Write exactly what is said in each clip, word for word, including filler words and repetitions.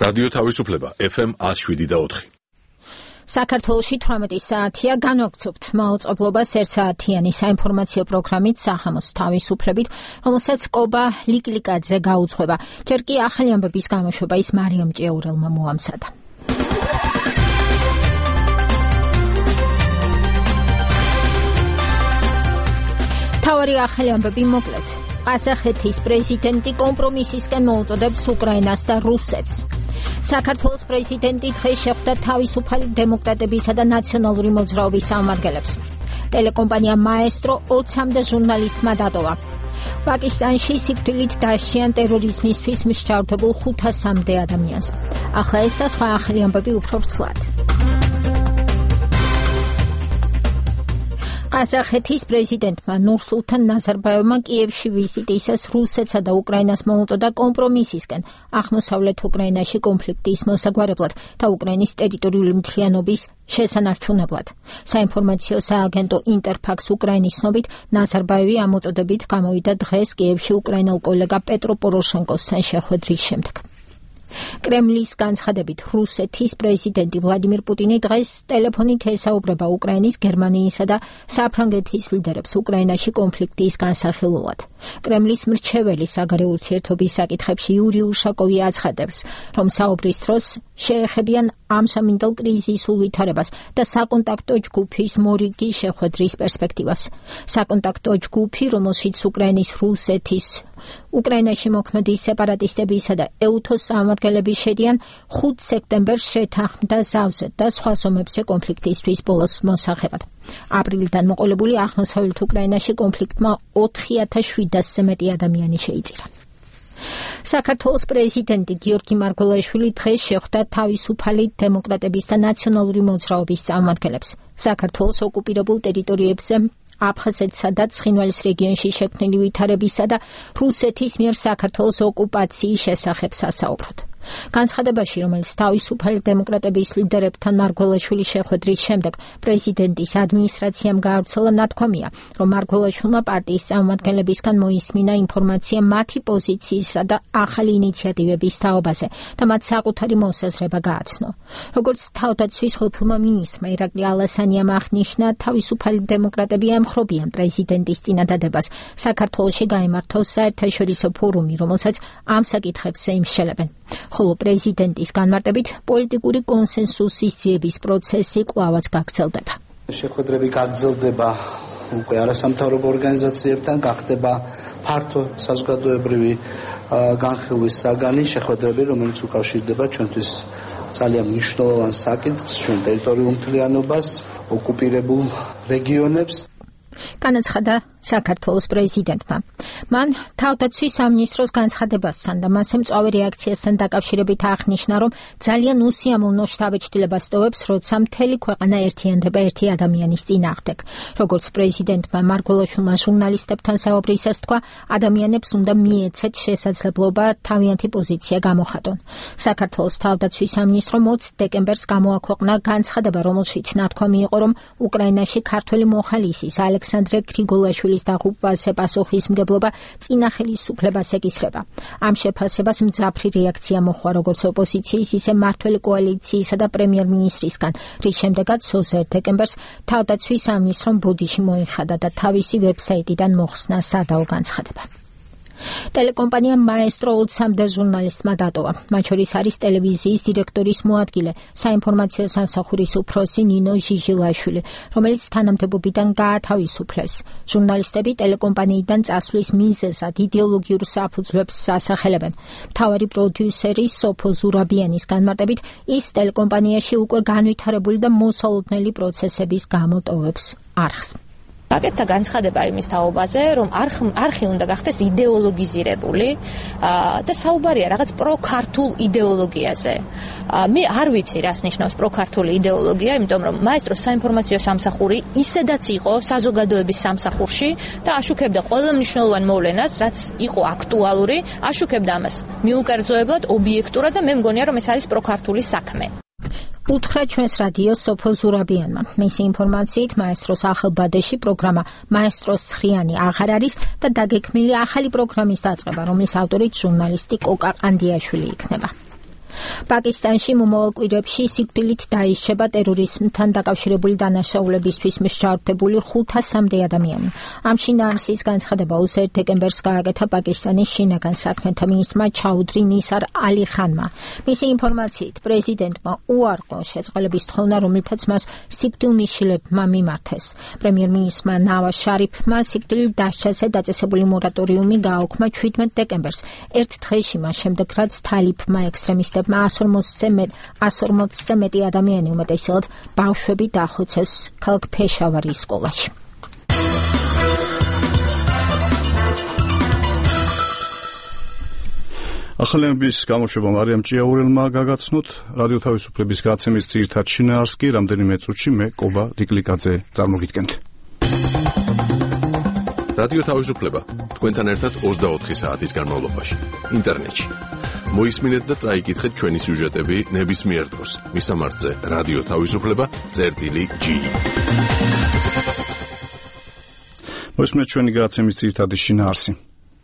რადიო თავისუფლება ეფ ემ one oh seven და four. საქართველოში თვრამეტი საათია, განვაგრძობთ მაუწყებლობას ერთსაათიანი საინფორმაციო პროგრამით სახამოს თავისუფლებით, რომელსაც კობა ლიკლიკაძე გაუძღვება. ჯერ კი ახალი ამბების გამოშვება ის მარიამ ჭიაურელმა მოამზადა. თავარი ახალი ამბები მოკლედ. ყაზახეთის პრეზიდენტი კომპრომისისკენ მოუწოდებს უკრაინას და რუსეთს. საქართველოს პრეზიდენტი დღეს შეხვდა თავისუფალი დემოკრატებისა და ნაციონალური მოძრაობის წარმომადგენლებს. ტელეკომპანია მაესტრო ოცამდე ჟურნალისტმა დატოვა. პაკისტანში სიკვდილით დასჯიან ტერორიზმისთვის მსჯავრდებულ ხუთასამდე ადამიანს. ახლა ეს და სხვა ახალი ამბები უფრო ვრცლად. ყაზახეთის პრეზიდენტმა ნურსულთან ნაზარბაევმა კიევში ვიზიტისას რუსეთსა და უკრაინას მოუწოდა კომპრომისისკენ აღმოსავლეთ უკრაინაში კონფლიქტის მოსაგვარებლად და უკრაინის ტერიტორიული მთლიანობის შესანარჩუნებლად. საინფორმაციო სააგენტო ინტერფაქს უკრაინის ცნობით ნაზარბაევი ამ მოწოდებით გამოვიდა დღეს კიევში უკრაინელ კოლეგა პეტრო პოროშენკოსთან შეხვედრის შემდეგ. კრემლის განცხადებით რუსეთის პრეზიდენტი ვლადიმირ პუტინი დღეს ტელეფონით ესაუბრება უკრაინის, გერმანიისა და საფრანგეთის ლიდერებს უკრაინაში კონფლიქტის განსახილველად. კრემლის მრჩეველი საგარეო ურთიერთობის საკითხებში იური უშაკოვი აცხადებს, რომ საუბრის დროს შეეხებიან ამ სამინდალ კრიზისულ ვითარებას და საკონტაქტო ჯგუფის მორიგი შეხვედრის პერსპექტივას. საკონტაქტო ჯგუფი, რომელშიც უკრაინის, რუსეთის, უკრაინაში მოქმედი სეპარატისტებისა და ეუთოს წარმომადგენლები შედიან, ხუთ სექტემბერს შეთანხმდა ზავზე და სხვა ზომებზე კონფლიქტისთვის ბოლოს მოსახებად. აპრილიდან მოყოლებული აღმოსავლეთ უკრაინაში კონფლიქტმა ოთხი ათას შვიდასზე მეტი ადამიანი შეიწირა. საქართველოს პრეზიდენტი გიორგი მარგველაშვილი დღეს შეხვდა თავისუფალი დემოკრატების და ნაციონალური მოძრაობის წარმომადგენლებს. საქართველოს ოკუპირებულ ტერიტორიებზე აფხაზეთსა და ცხინვალის რეგიონში შექმნილი ვითარებისა და რუსეთის მიერ საქართველოს ოკუპაციის შესახებ სასაუბროთ. განცხადებაში, რომელიც თავისუფალი დემოკრატების ლიდერებთან მარგველაშვილის შეხვედრის შემდეგ პრეზიდენტის ადმინისტრაციამ გაავრცელა, ნათქვამია, რომ მარგველაშვილმა პარტიის წარმომადგენლებისგან მოისმინა ინფორმაცია მათი პოზიციისა და ახალი ინიციატივების თაობაზე და მათ საკუთარი მოსაზრება გააცნო. როგორც თავდაცვის ყოფილმა მინისტრმა ირაკლი ალასანიამ აღნიშნა, თავისუფალი დემოკრატები ემხრობიან პრეზიდენტის წინადადებას საქართველოში გაიმართოს საერთაშორისო ფორუმი, რომელსაც ამ საკითხებზე იმსჯელებენ. ხოლო პრეზიდენტის განმარტებით პოლიტიკური კონსენსუსის ძიების პროცესი კვლავაც გაგრძელდება. შეხვედრები გაგრძელდება უკვე არასამთავრობო ორგანიზაციებთან, გახდება ფართო საზოგადოებრივი განხილვის საგანი შეხვედრები, რომელიც უკავშირდება ჩვენთვის ძალიან მნიშვნელოვან საკითხს, ჩვენ ტერიტორიულ მთლიანობას, ოკუპირებულ რეგიონებს. განაცხადა საქართველოს პრეზიდენტმა. მან თავდაცვის სამინისტროს განცხადებასთან და მასზე მწვავე რეაქციასთან დაკავშირებით აღნიშნა, რომ ძალიან უსიამოვნო შთაბეჭდილებას ტოვებს, როცა მთელი ქვეყანა ერთიანდება ერთი ადამიანის წინააღმდეგ. როგორც პრეზიდენტმა მარგველაშვილმა ჟურნალისტებთან საუბრისას თქვა, ადამიანებს უნდა მიეცეთ შესაძლებლობა თავიანთი პოზიცია გამოხატონ. საქართველოს თავდაცვის სამინისტრომ ოცი დეკემბერს გამოაქვეყნა განცხადება, რომელშიც ნათქვამი იყო, რომ უკრაინაში ქართველი მოხალისის ალექსანდრე გრიგოლაშვილის დაღუპვაზე პასუხისმგებლობა წინა ხელისუფლებას ეკისრება. ამ შეფასებას მძაფრი რეაქცია მოჰყვა როგორც ოპოზიციის, ისე მმართველი კოალიციისა და პრემიერ-მინისტრისგან, რის შემდეგაც ოცდაოთხ დეკემბერს თავდაცვის სამინისტრომ ბოდიში მოიხადა და თავისი ვებსაიტიდან მოხსნა სადაო განცხადება. ტელეკომპანია მაესტრო ოცამდე ჟურნალისტმა დატოვა. მათ შორის არის ტელევიზიის დირექტორის მოადგილე, საინფორმაციო სამსახურის უფროსი ნინო ჟიჟილაშვილი, რომელიც თანამდებობიდან გაათავისუფლეს. ჟურნალისტები ტელეკომპანიიდან წასვლის მიზეზად იდეოლოგიურ საფუძვლებს ასახელებენ. მთავარი პროდიუსერი სოფო ზურაბიანის განმარტებით, ის ტელეკომპანიაში უკვე განვითარებული და მოსალოდნელი პროცესების გამო ტოვებს არხს. პაკეტთა განცხადება იმის თაობაზე, რომ არხი უნდა გახდეს იდეოლოგიზირებული და საუბარია რაღაც პროქართულ იდეოლოგიაზე. მე არ ვიცი, რას ნიშნავს პროქართული იდეოლოგია, იმიტომ რომ მაესტრო საინფორმაციო სამსახური ისედაც იყო საზოგადოების სამსახურში და აშუქებდა ყველა მნიშვნელოვან მოვლენას, რაც იყო აქტუალური, აშუქებდა ამას მიუკერძოებლად, ობიექტურად და მე მგონია, რომ ეს არის პროქართული საქმე. უთხრა ჩვენს რადიო სოფო ზურაბიანმა. მისი ინფორმაციით მაესტროს ახალბადეში პროგრამა მაესტროს ცხრიანი აღარ არის და დაგექმნილი ახალი პროგრამის დაწყება, რომლის ავტორიც ჟურნალისტი კოკა ყანდიაშვილი იქნება. პაკისტანში მომავალ კვირებში სიკვდილით დაიშება ტერორიზმთან დაკავშირებული დანაშაულებისთვის მსჯავრდებული ხუთასამდე ადამიანი. ამ შინაარსის განცხადება ოცდაერთი დეკემბერს გააკეთა პაკისტანის შინაგან საქმეთა მინისტრმა ჩაუდრი ნისარ ალი ხანმა. მისი ინფორმაციით, პრეზიდენტმა უარყო შეწყალების თხოვნა, რომლითაც მას სიკვდილმიშილებმა მიმართეს. პრემიერ-მინისტრმა ნავაზ შარიფმა სიკვდილით დასჯაზე დაწესებული მორატორიუმი გააუქმა ჩვიდმეტ დეკემბერს, ერთ დღეში მას შემდეგ, რაც თალიბმა ექსტრემისტებმა ასორმოცზე მეტი ადამიანი, უმეტესად ბავშვები, დახოცეს ქალაქ ფეშავარის სკოლაში. ახალების გამოშვება მარიამ ჭიაურელმა გაგაცნოთ. რადიო თავისუფლების გაცემის ძირითად შინაარსს კი რამდენიმე წუთში მე კობა ლიკლიკაძე წარმოგიდგენთ. რადიო თავისუფლება თქვენთან ერთად ოცდაოთხი საათის განმავლობაში ინტერნეტში. მოისმინეთ და წაიკითხეთ ჩვენი სიუჟეტები ნებისმიერ დროს. მისამართზე რადიო თავისუფლება წერტილი ჯი. მოისმინეთ ჩვენი გაცემის ძირითადი შინაარსი.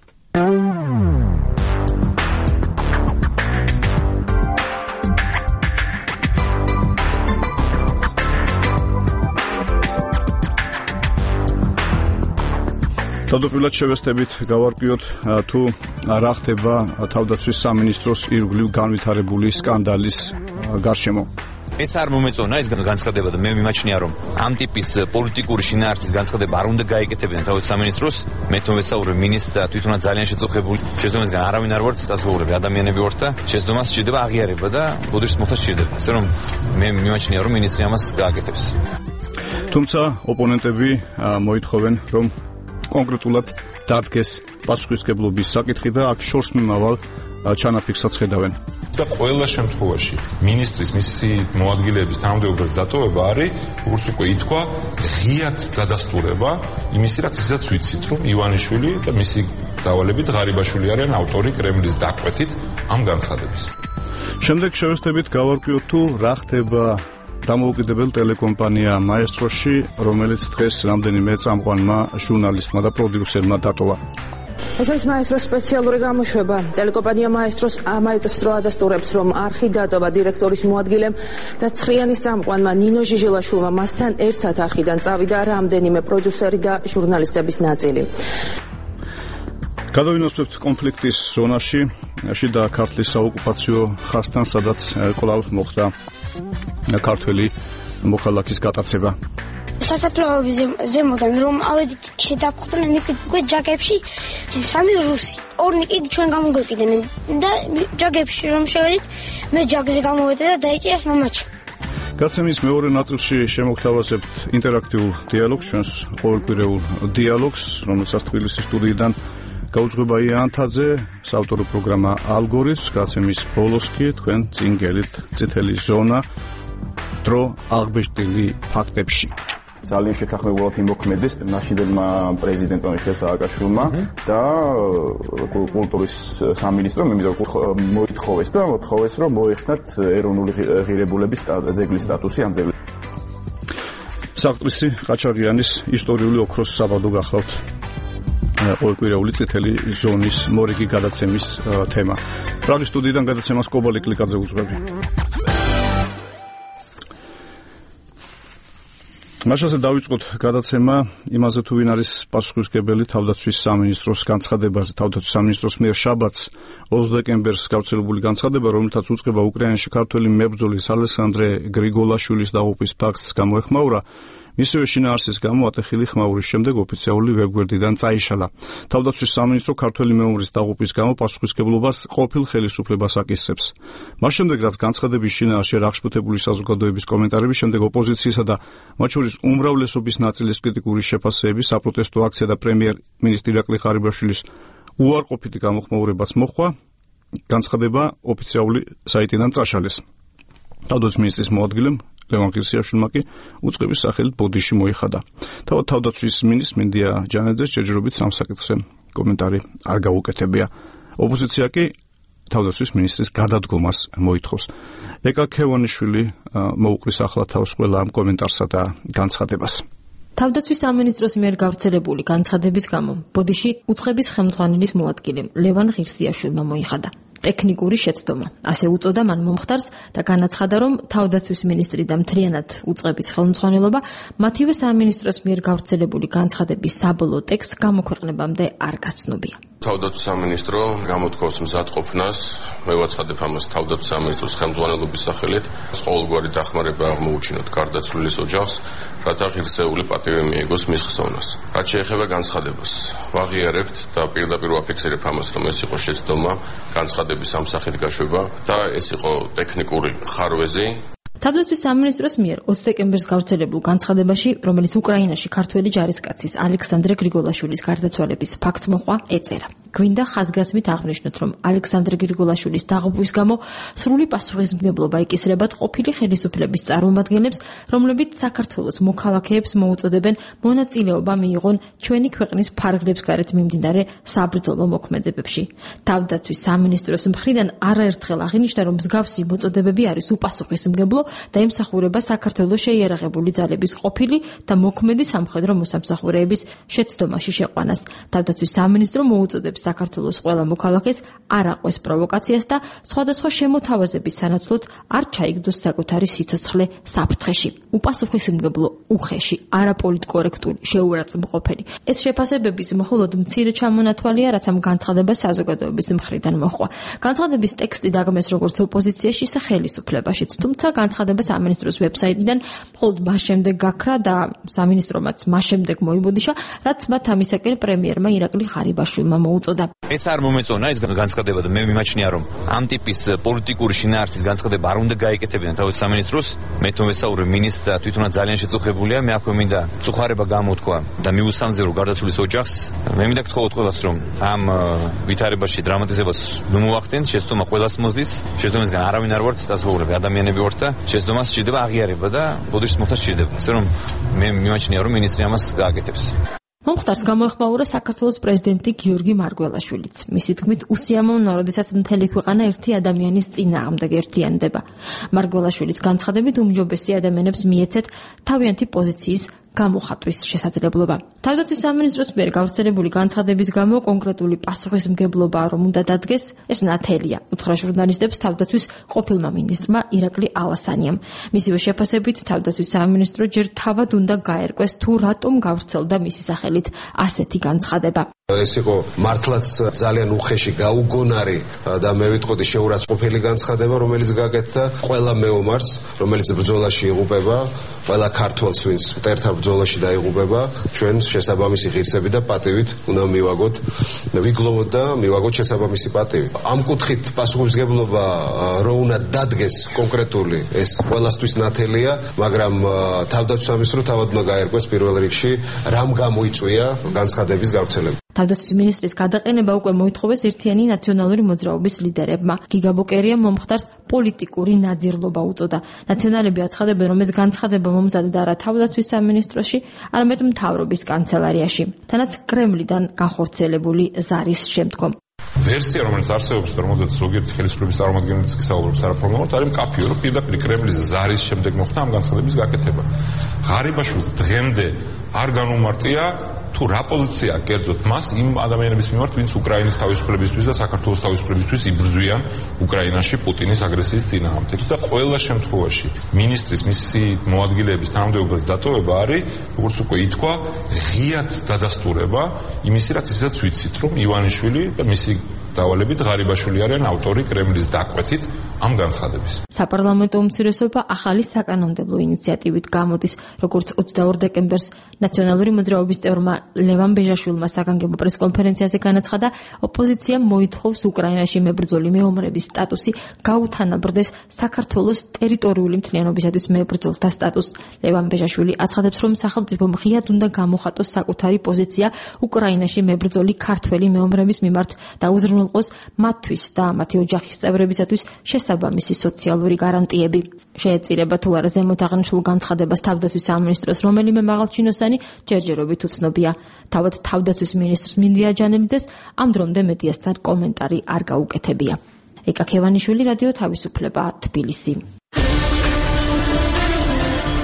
თავდაპირველად შევესწრებით გავარკვიოთ თუ რა ხდება თავდაცვის სამინისტროს ირგვლივ განვითარებული სკანდალის გარშემო. მეც არ მომეწონა ეს განცხადება და მე მიმაჩნია რომ ამ ტიპის პოლიტიკური შინაარსის განცხადება არ უნდა გაეკეთებინა თავდაცვის სამინისტროს. მე თვითონ ვესაუბრე მინისტრს და თვითონაც ძალიან შეწუხებული შეცდომისგან არავინ არ ვართ საზღვაურები ადამიანები ვართ და შეცდომას სჭირდება აღიარება და ბოდიშის მოხდა სჭირდება. ასე რომ მე მიმაჩნია რომ მინისტრი ამას გააკეთებს. თუმცა ოპონენტები მოითხოვენ რომ კონკრეტულად დადგეს პასუხისმგებლობის საკითხი და აქ შორს მიმავალ ჩანაფიქრსაც ხედავენ. და ყველა შემთხვევაში მინისტრის მისი მოადგილეების თანამდებობის დატოვება არის, როგორც უკვე ითქვა, ღიად დადასტურება იმისი, რაც ისაც ვიცით, რომ ივანიშვილი და მისი დავალებით ღარიბაშვილი არიან ავტორი კრემლის დაკვეთით ამ განცხადების. შემდეგ შევესწრებით გავარკვიოთ თუ რა ხდება დამოუკიდებელ ტელეკომპანია მაესტროში, რომელიც დღეს რამდენიმე წამყვანმა ჟურნალისტმა და პროდიუსერმა დატოვა. ეს არის მაესტროს სპეციალური გამოშვება. ტელეკომპანია მაესტროს მაესტრო ადასტურებს, რომ არხი დატოვა დირექტორის მოადგილემ და ცხრიანის წამყვანმა ნინო ჟიჟელაშვილმა მასთან ერთად არხიდან წავიდა რამდენიმე პროდიუსერი და ჟურნალისტების ნაწილი. გადავინოსებთ კონფლიქტის ზონაში, შიდა ქართლის საოკუპაციო ხაზთან, სადაც კვლავ მოხდა ქართველი მოქალაქის გატაცება. სასაფლაოების ზემოდან რომ ავედით შედაგხვდნენ იქ ჯაგებში სამი რუსი, ორნი კი ჩვენ გამოგვეკიდნენ და ჯაგებში რომ შევედით, მე ჯაგზე გამოვედა და დაიჭირეს მამაჩი. გაცემის მეორე ნაწილში შემოგთავაზებთ ინტერაქტიულ დიალოგს, ჩვენს ყოველკვირეულ დიალოგს, რომელსაც თბილისის სტუდიიდან გაუძღვება იანთაძე, საავტორო პროგრამა ალგორითმს. გაცემის ბოლოს კი თქვენ წინ გელით წითელი ზონა დრო აღბეჭდილი ფაქტებში. ძალიან შეთანხმებულად იმოქმედეს მაშინდელმა პრეზიდენტმა მიხეილ სააკაშვილმა და კულტურის სამინისტრომ მოითხოვეს და მოთხოვეს რომ მოეხსნათ ეროვნული ღირებულების ძეგლის სტატუსი ამ ძეგლს. საყდრისი ყაჩაღიანის ისტორიული ოქროს საბადო გახლავთ ყოველკვირეული წითელი ზონის მორიგი გადაცემის თემა. პრაღის სტუდიიდან გადაცემას კობა ლიკლიკაძე უძღვები. მაშასე დავიწყოთ გადაცემა იმაზე თუ ვინ არის პასუხისმგებელი თავდაცვის სამინისტროს განცხადებაზე. თავდაცვის სამინისტროს მიერ შაბათს ოცდაათი დეკემბერს გავრცელებული განცხადება, რომელთაც უწყება უკრაინაში ქართველი მებრძოლის ალესანდრე გრიგოლაშვილის დაღუპვის ფაქტს გამოეხმაურა, მისივე შინაარსის გამო ატეხილი ხმაურის შემდეგ ოფიციალური ვებგვერდიდან წაიშალა. თავდაცვის სამინისტრო ქართველი მეომრის დაღუპვის გამო პასუხისმგებლობას ყოფილ ხელისუფლებას აკისრებს. მას შემდეგ, რაც განცხადების შინაარსში აღშფოთებული საზოგადოების კომენტარების შემდეგ ოპოზიციისა და მათ შორის უმრავლესობის ნაწილის კრიტიკული შეფასებები, საპროტესტო აქცია და პრემიერ-მინისტრი ირაკლი ღარიბაშვილის უარყოფითი გამოხმაურებაც მოჰყვა, განცხადება ოფიციალური საიტიდან წაშალეს. თავდაცვის მინისტრის მოადგილემ ლევან ღირსიაშვილმა კი უწყების სახელით ბოდიში მოიხადა. თავად თავდაცვის მინისტრ მინდია ჯანეძეს ჯერჯერობით სამ საკითხზე კომენტარი არ გაუკეთებია. ოპოზიცია კი თავდაცვის მინისტრის გადადგომას მოითხოვს. ეკა ქევანიშვილი მოუყრის ახლა თავს ყველა ამ კომენტარსა და განცხადებას. თავდაცვის სამინისტროს მიერ გავრცელებული განცხადების გამო ბოდიში უწყების ხელმძღვანელის მოადგილემ ლევან ღირსიაშვილმა მოიხადა. ტექნიკური შეცდომა. ასე უწოდა მან მომხდარს და განაცხადა, რომ თავდაცვის მინისტრი და მთლიანად უწყების ხელმძღვანელობა მათივე სამინისტროს მიერ გავრცელებული განცხადების საბოლოო ტექსტს გამოქვეყნებამდე არ გაცნობია. თავდაცვის სამინისტრო გამოთქვამს მზადყოფნას, მევაცხადებ ამას თავდაცვის სამინისტროს ხელმძღვანელობის სახელით, ყოველგვარი დახმარება აღმოუჩინოთ გარდაცვლილის ოჯახს, რათა ღირსეული პატივი მიიღოს მის ხსოვნას. რაც შეეხება განცხადებას, ვაღიარებთ და პირდაპირ ვაფიქსირებ ამას, რომ ეს იყო შეცდომა, განცხადების ამ სახით გაშვება და ეს იყო ტექნიკური ხარვეზი. თავდაცვის სამინისტროს მიერ ოცი დეკემბერს გავრცელებულ განცხადებაში, რომელიც უკრაინაში ქართველი ჯარისკაცის ალექსანდრე გრიგოლაშვილის გარდაცვალების ფაქტს მოყვა, ეწერა. გვინდა ხაზგასმით აღნიშნოთ, რომ ალექსანდრე გრიგოლაშვილის დაღუპვის გამო სრული პასუხისმგებლობა იკისრებათ ყოფილი ხელისუფლების წარმომადგენლებს, რომლებიც საქართველოს მოქალაქეებს მოუწოდებენ მონაწილეობა მიიღონ ჩვენი ქვეყნის ფარგლებს გარეთ მიმდინარე საბრძოლო მოქმედებებში. თავდაცვის სამინისტროს მხრიდან არაერთხელ აღინიშნა, რომ მსგავსი მოწოდებები არის უპასუხისმგებლო და ემსახურება საქართველოს შეიარაღებული ძალების ყოფილი და მოქმედი სამხედრო მოსამსახურეების შეცდომაში შეყვანას. თავდაცვის სამინისტრო მოუწოდებს საქართველოს ყველა მოქალაქეს არ აყვეს პროვოკაციას და სხვადასხვა შემოთავაზების სანაცვლოდ არ ჩაიგდოს საკუთარი სიცოცხლე საფრთხეში. უპასუხისმგებლო, უხეში, არაპოლიტკორექტული, შეურაცხმყოფელი. ეს შეფასებების მხოლოდ მცირე ჩამონათვალია, რაც ამ განცხადებას საზოგადოების მხრიდან მოჰყვა. განცხადების ტექსტი დაგმეს როგორც ოპოზიციაში, ისე ხელისუფლებაშიც, თუმცა განცხადება სამინისტროს ვებსაიტიდან მხოლოდ მას შემდეგ გაქრა და სამინისტრომაც მას შემდეგ მოიბოდიშა, რაც მათ ამისაკენ პრემიერმა ირაკლი ღარიბაშვილმა მოუწოდა. ეს არ მომეწონა ეს განცხადება და მე მიმაჩნია, რომ ამ ტიპის პოლიტიკური შინაარსის განცხადება არ უნდა გაეკეთებინა თავის სამინისტროს. მე თვითონ ვესაუბრე მინისტრს და თვითონაც ძალიან შეწუხებულია, მე აქვე მინდა წუხარება გამოთქვა და მიუსამზერო გარდაცვლილის ოჯახს. მე მინდა გთხოვოთ ყველას, რომ ამ ვითარებაში დრამატიზებას ნუ მოახდენთ, შეცდომა ყველას მოსდის, შეცდომისგან არავინ არ ვართ, საზღვაურები ადამიანები ვართ და შეცდომას სჭირდება აღიარება და ბოდიშის მოხდა სჭირდება. ასე რომ მე მიმაჩნია, რომ მინისტრი ამას გააკეთებს. მომხდარს გამოეხმაურა საქართველოს პრეზიდენტი გიორგი მარგველაშვილიც. მისი თქმით, უსიამოვნოა, როდესაც მთელი ქვეყანა ერთი ადამიანის წინააღმდეგ ერთიანდება. მარგველაშვილის განცხადებით უმჯობესი ადამიანებს მიეცეთ თავიანთი პოზიციის გამოხატვის შესაძლებლობა. თავდაცვის სამინისტროს მიერ გავრცელებული განცხადების გამო კონკრეტული პასუხისმგებლობა რომ უნდა დადგეს, ეს ნათელია, უთხრა ჟურნალისტებს თავდაცვის ყოფილმა მინისტრმა ირაკლი ალასანიამ. მისივე შეფასებით, თავდაცვის სამინისტრო ჯერ თავად უნდა გაერკვეს, თუ რატომ გავრცელდა მისი სახელით ასეთი განცხადება. ეს იყო მართლაც ძალიან უხეში, გაუგონარი და მე ვიტყოდი შეურაცხმყოფელი განცხადება, რომელიც გაკეთდა ყველა მეომარს, რომელიც ბრძოლაში იღუპება, ყველა ქართველს, ვინც მტერთა ბრძოლაში დაიღუპება, ჩვენ შესაბამისი ღირსები და პატივით უნდა მივაგოთ, ვიგლოვოთ და მივაგოთ შესაბამისი პატივი. ამ კუთხით პასუხისმგებლობა რო უნდა დადგეს კონკრეტული, ეს ყველასთვის ნათელია, მაგრამ თავდაცვის სამინისტრო თავად უნდა გაერკვეს პირველ რიგში, რამ გამოიწვია განცხადების გავრცელება. თავდაცვის მინისტრის გადაყენება უკვე მოითხოვეს ერთიანი ნაციონალური მოძრაობის ლიდერებმა. გიგა ბოკერიამ მომხდარს პოლიტიკური ნაძირლობა უწოდა. ნაციონალები აცხადებენ, რომ ეს განცხადება მომზადდა არა თავდაცვის სამინისტროში, არამედ მთავრობის კანცელარიაში, თანაც კრემლიდან განხორციელებული ზარის შემდგომ. ვერსია, რომელიც არსებობს და რომელზეც ზოგიერთი ხელისუფლების წარმომადგენლებიც კი საუბრობს არაფორმალურად, არის მკაფიო, რომ პირდაპირ კრემლის ზარის შემდეგ მოხდა ამ განცხადების გაკეთება. ღარიბაშვილს დღემდე არ განუმარტია თუ რა პოზიცია კერძოდ მას იმ ადამიანების მიმართ, ვინც უკრაინის თავისუფლებისთვის და საქართველოს თავისუფლებისთვის იბრძვიან უკრაინაში პუტინის აგრესიის წინააღმდეგ და ყველა შემთხვევაში მინისტრის მისი მოადგილეების თანამდებობის დატოვება არის, როგორც უკვე ითქვა, ღიად დადასტურება იმისი, რაც ისაც ვიცით, რომ ივანიშვილი და მისი დავალებით ღარიბაშვილი არიან ავტორი კრემლის დაკვეთით ამ განცხადების. საპარლამენტო უმცირესობა ახალი საკანონმდებლო ინიციატივით გამოდის, როგორც ოცდაორ დეკემბერს ნაციონალური მოძრაობის წევრმა ლევან ბეჟაშვილმა საგანგებო პრესკონფერენციაზე განაცხადა, ოპოზიცია მოითხოვს უკრაინაში მებრძოლი მეომრების სტატუსი გაუთანაბრდეს საქართველოს ტერიტორიული მთლიანობისათვის მებრძოლთა სტატუსს. ლევან ბეჟაშვილი აცხადებს, რომ სახელმწიფომ ღიად უნდა გამოხატოს საკუთარი პოზიცია უკრაინაში მებრძოლი ქართველი მეომრების მიმართ და უზრუნველყოს მათთვის და მათი ოჯახის წევრებისათვის შესაბამისი სოციალური გარანტიები. შეეწირება თუ არა ზემოთ აღნიშნულ განცხადებას თავდაცვის სამინისტროს რომელიმე მაღალჩინოსანი ჯერჯერობით უცნობია. თავად თავდაცვის მინისტრს მინდია ჯანელიძეს ამ დრომდე მედიასთან კომენტარი არ გაუკეთებია. ეკა ქევანიშვილი, რადიო თავისუფლება, თბილისი.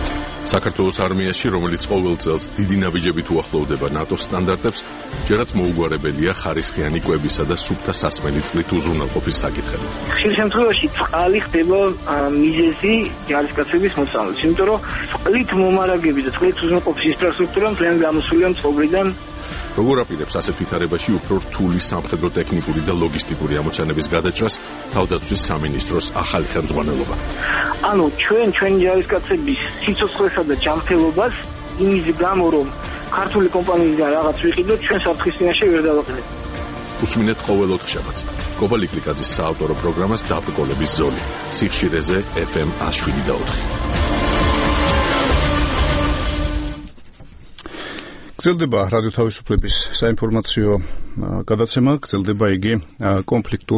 საქართველოს არმიაში, რომელიც ყოველ წელს დიდი ნაბიჯებით უახლოვდება ნატოს სტანდარტებს, ჯერაც მოუგვარებელია ხარისხიანი კვებისა და სუფთა სასმელი წყლით უზრუნველყოფის საკითხები. ხშირ შემთხვევაში წყალი ხდება მიზეზი ჯარისკაცების მოწამვლის, იმიტომ რომ წყლით მომარაგების და წყლით უზრუნველყოფის ინფრასტრუქტურა ძალიან გამოსულია მწყობრიდან. როგორ აპირებს ასეთ ვითარებაში უფრო რთული სამხედრო ტექნიკური და ლოგისტიკური ამოცანების გადაჭრას თავდაცვის სამინისტროს ახალი ხელმძღვანელობა? ანუ ჩვენ ჩვენი ჯარისკაცების სიცოცხლესა და ჯანმრთელობას იმის გამო რომ ქართული კომპანიიდან რაღაც ვიყიდოთ, ჩვენ საფრთხის წინაშე ვერ დავაყენებთ. უსმინეთ ყოველ ოთხშაბათს კობა ლიკლიკაძის საავტორო პროგრამას დაბრკოლების ზოლი სიხშირეზე ეფ ემ ათს შვიდი და ოთხი. გრძელდება რადიო თავისუფლების საინფორმაციო გადაცემა, გრძელდება იგი კონფლიქტურ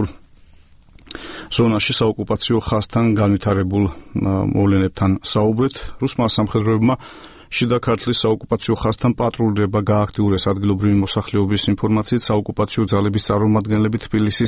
ზონაში საოკუპაციო ხაზთან განვითარებულ მოვლენებთან საუბრით. რუსმა სამხედროებმა შიდა ქართლის საოკუპაციო ხაზთან პატრულირება გააქტიურეს. ადგილობრივი მოსახლეობის ინფორმაციით საოკუპაციო ძალების წარმომადგენლები თბილისის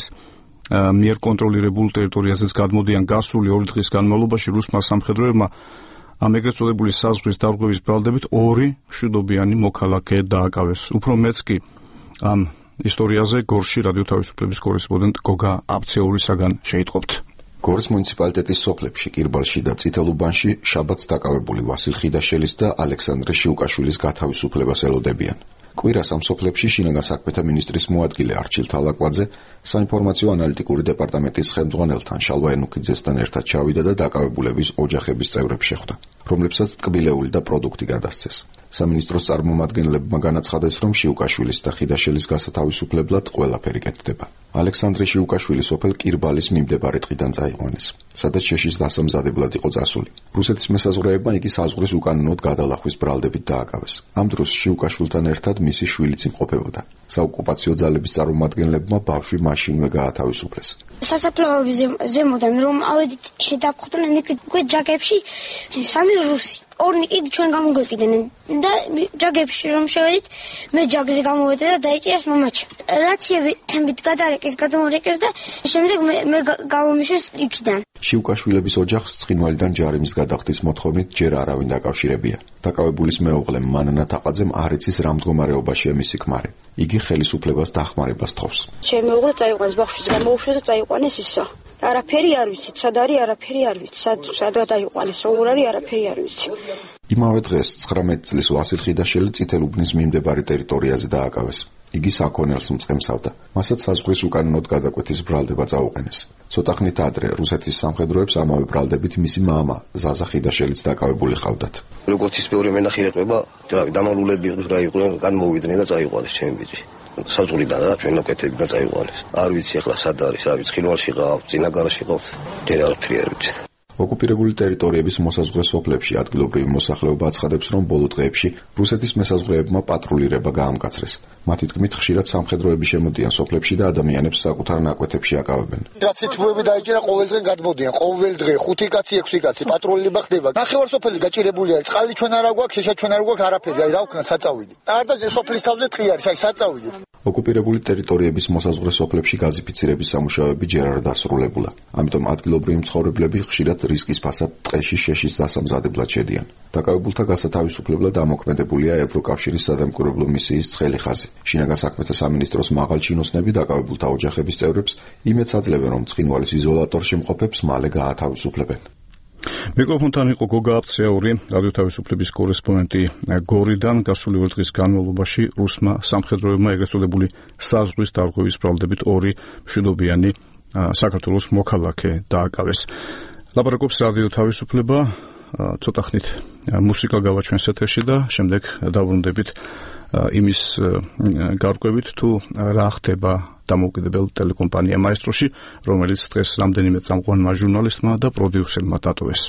მიერ კონტროლირებულ ტერიტორიაზეც გადმოდიან. გასული ორი დღის განმავლობაში რუსმა სამხედროებმა ამ ეგრეთ წოდებული საზღვრის დარღვევის ბრალდებით ორი მშვიდობიანი მოქალაქე დააკავეს. უფრო მეც კი ამ ისტორიაზე გორში რადიო თავისუფლების კორესპონდენტ გოგა აბცეურისაგან შეიტყობთ. გორის მუნიციპალიტეტის სოფლებში, კირბალში და წითელუბანში შაბათს დაკავებული ვასილ ხიდაშელის და ალექსანდრე შიუკაშვილის გათავისუფლებას ელოდებიან. კვირას ამ სოფლებში შინაგან საქმეთა მინისტრის მოადგილე არჩილ თალაკვაძე საინფორმაციო ანალიტიკური დეპარტამენტის ხელმძღვანელთან შალვა ენუქიძესთან ერთად ჩავიდა და დაკავებულების ოჯახების წევრებს შეხვდა, რომლებსაც ტკბილეული და პროდუქტი გადასცეს. სამინისტროს წარმომადგენლებმა განაცხადეს, რომ შიუკაშვილის და ხიდაშელის გასათავისუფლებლად ყველაფერი კეთდება. ალექსანდრე შიუკაშვილი სოფელ კირბალის მიმდებარე ტყიდან წაიყვანეს, სადაც შეშის დასამზადებლად იყო წასული. რუსეთის მესაზღვრეებმა იგი საზღვრის უკანონოდ გადალახვის ბრალდებით დააკავეს. ამ დროს შიუკაშვილთან ერთად მისი შვილიც იმყოფებოდა. საოკუპაციო ძალების წარმომადგენლებმა ბავშვი მაშინვე გაათავისუფლეს. სასაფლაოების ზემოდან რომ ავედით შედაგხვდნენ იქ ჯაგებში სამი რუსი. ორნი იგი ჩვენ გამოგვეკიდნენ და ჯაგებში რომ შევედით, მე ჯაგზე გამოვედა და დაიჭირეს მამაჩი. რაციები თემით გადარეკეს, გადმორეკეს და შემდეგ მე მე გავომიშვეს იქიდან. შიუკაშვილების ოჯახს ცხინვალიდან ჯარიმის გადახდის მოთხოვნით ჯერ არავინ დაკავშირებია. დაკავებულის მეუღლემ მანანა თაყაძემ არ იცის რა მდგომარეობაშია მისი ქმარი. იგი ხელისუფლებას დახმარებას თხოვს. ჩემი მეუღლე წაიყვანეს ბავშვის გამოუშვეს და წაიყვანეს ისა. არაფერი არ ვიცით, სად არის არაფერი არ ვიცით, სად სადღა დაიყვანეს, როგორ არის არაფერი არ ვიცით. იმავე დღეს ცხრამეტი წლის ვასილ ხიდაშელი წითელუბნის მიმდებარე ტერიტორიაზე დააკავეს. იგი საქონელს მწყემსავდა. მასაც საზღვრის უკანონოდ გადაკვეთის ბრალდება წაუყენეს. ცოტა ხნით ადრე რუსეთის სამხედროებს ამავე ბრალდებით მისი მამა ზაზა ხიდაშელიც დაკავებული ყავდათ. როგორც ის მეორე მენახილება, დამალულები რა იყვნენ, განმოვიდნენ და წაიყვანეს ჩემი ბიჭი. საზღვრიდან რა ჩვენ ლოკეთებიდან წაიყვანეს. არ ვიცი ახლა სად არის, რა ვიცი, ხილვალში ყავ, წინაგარაში ყავ, ჯერ არაფერი არ ვიცი. ოკუპირებული ტერიტორიების მოსაზღვრე სოფლებში ადგილობრივი მოსახლეობა აცხადებს, რომ ბოლო დღეებში რუსეთის მესაზღვრეებმა პატრულირება გაამკაცრეს. მათი თქმით, ხშირად სამხედროები შემოდიან სოფლებში და ადამიანებს საკუთარ ნაკვეთებში აკავებენ. რაც ციფრები დაიჭირა ყოველ დღე გადმოდიან, ყოველ დღე ხუთი კაცი, ექვსი კაცი პატრულირება ხდება. ნახევარ სოფელი გაჭირებული არის, წყალი ჩვენ არ აგვაქვს, შეშა ჩვენ არ გვაქვს არაფერი, აი რა ვქნა საწავიდი. არ და სოფლის თავზე ტყი არის, აი საწავიდი. ოკუპირებული ტერიტორიების მოსაზღვრე სოფლებში გაზიფიცირების სამუშაოები ჯერ არ დასრულებულა. ამიტომ ადგილობრივი მცხოვრებლები ხშირად რისკის ფასად ტყეში შეშის დასამზადებლად შედიან. დაკავებულთა გასათავისუფლებლად ამოქმედებულია ევროკავშირის სადამკვირვებლო მისიის ცხელი ხაზი. შინაგან საქმეთა სამინისტროს მაღალ ჩინოსნები დაკავებულთა ოჯახების წევრებს იმედს აძლევენ, რომ ცხინვალის იზოლატორში მყოფებს მალე გაათავისუფლებენ. მიკროფონთან იყო გოგა აბცეური, რადიო თავისუფლების კორესპონდენტი გორიდან. გასული ორი დღის განმავლობაში რუსმა სამხედროებმა ეგრეთ წოდებული საზღვრის დარღვევის ბრალდებით ორი მშვიდობიანი საქართველოს მოქალაქე დააკავეს. ლაპარაკობს რადიო თავისუფლება, ცოტა ხნით მუსიკა გავაჩვენს ეთერში და შემდეგ დავბრუნდებით იმის გარკვევით, თუ რა ხდება დამოუკიდებელ ტელეკომპანია მაესტროში, რომელიც დღეს რამდენიმე წამყვანმა ჟურნალისტმა და პროდიუსერმა დატოვეს.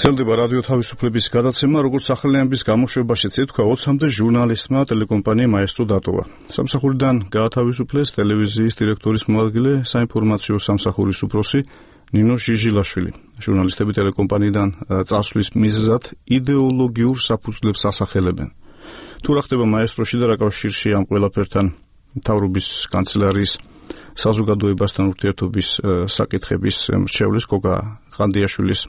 ვრცელდება რადიო თავისუფლების გადაცემა, როგორც სახელიანების გამოშვებაშიც ეთქვა, ოცამდე ჟურნალისტმა ტელეკომპანია მაესტრო დატოვა. სამსახურიდან გაათავისუფლეს ტელევიზიის დირექტორის მოადგილე, საინფორმაციო სამსახურის უფროსი ნინო ჟიჟილაშვილი. ჟურნალისტები ტელეკომპანიიდან წასვლის მიზეზად იდეოლოგიურ საფუძვლებს ასახელებენ. თუ რა ხდება მაესტროში და რა კავშირში ამ ყველაფერთან მთავრობის კანცელარიის საზოგადოებასთან ურთიერთობის საკითხების მრჩევლის გოგა ყანდიაშვილის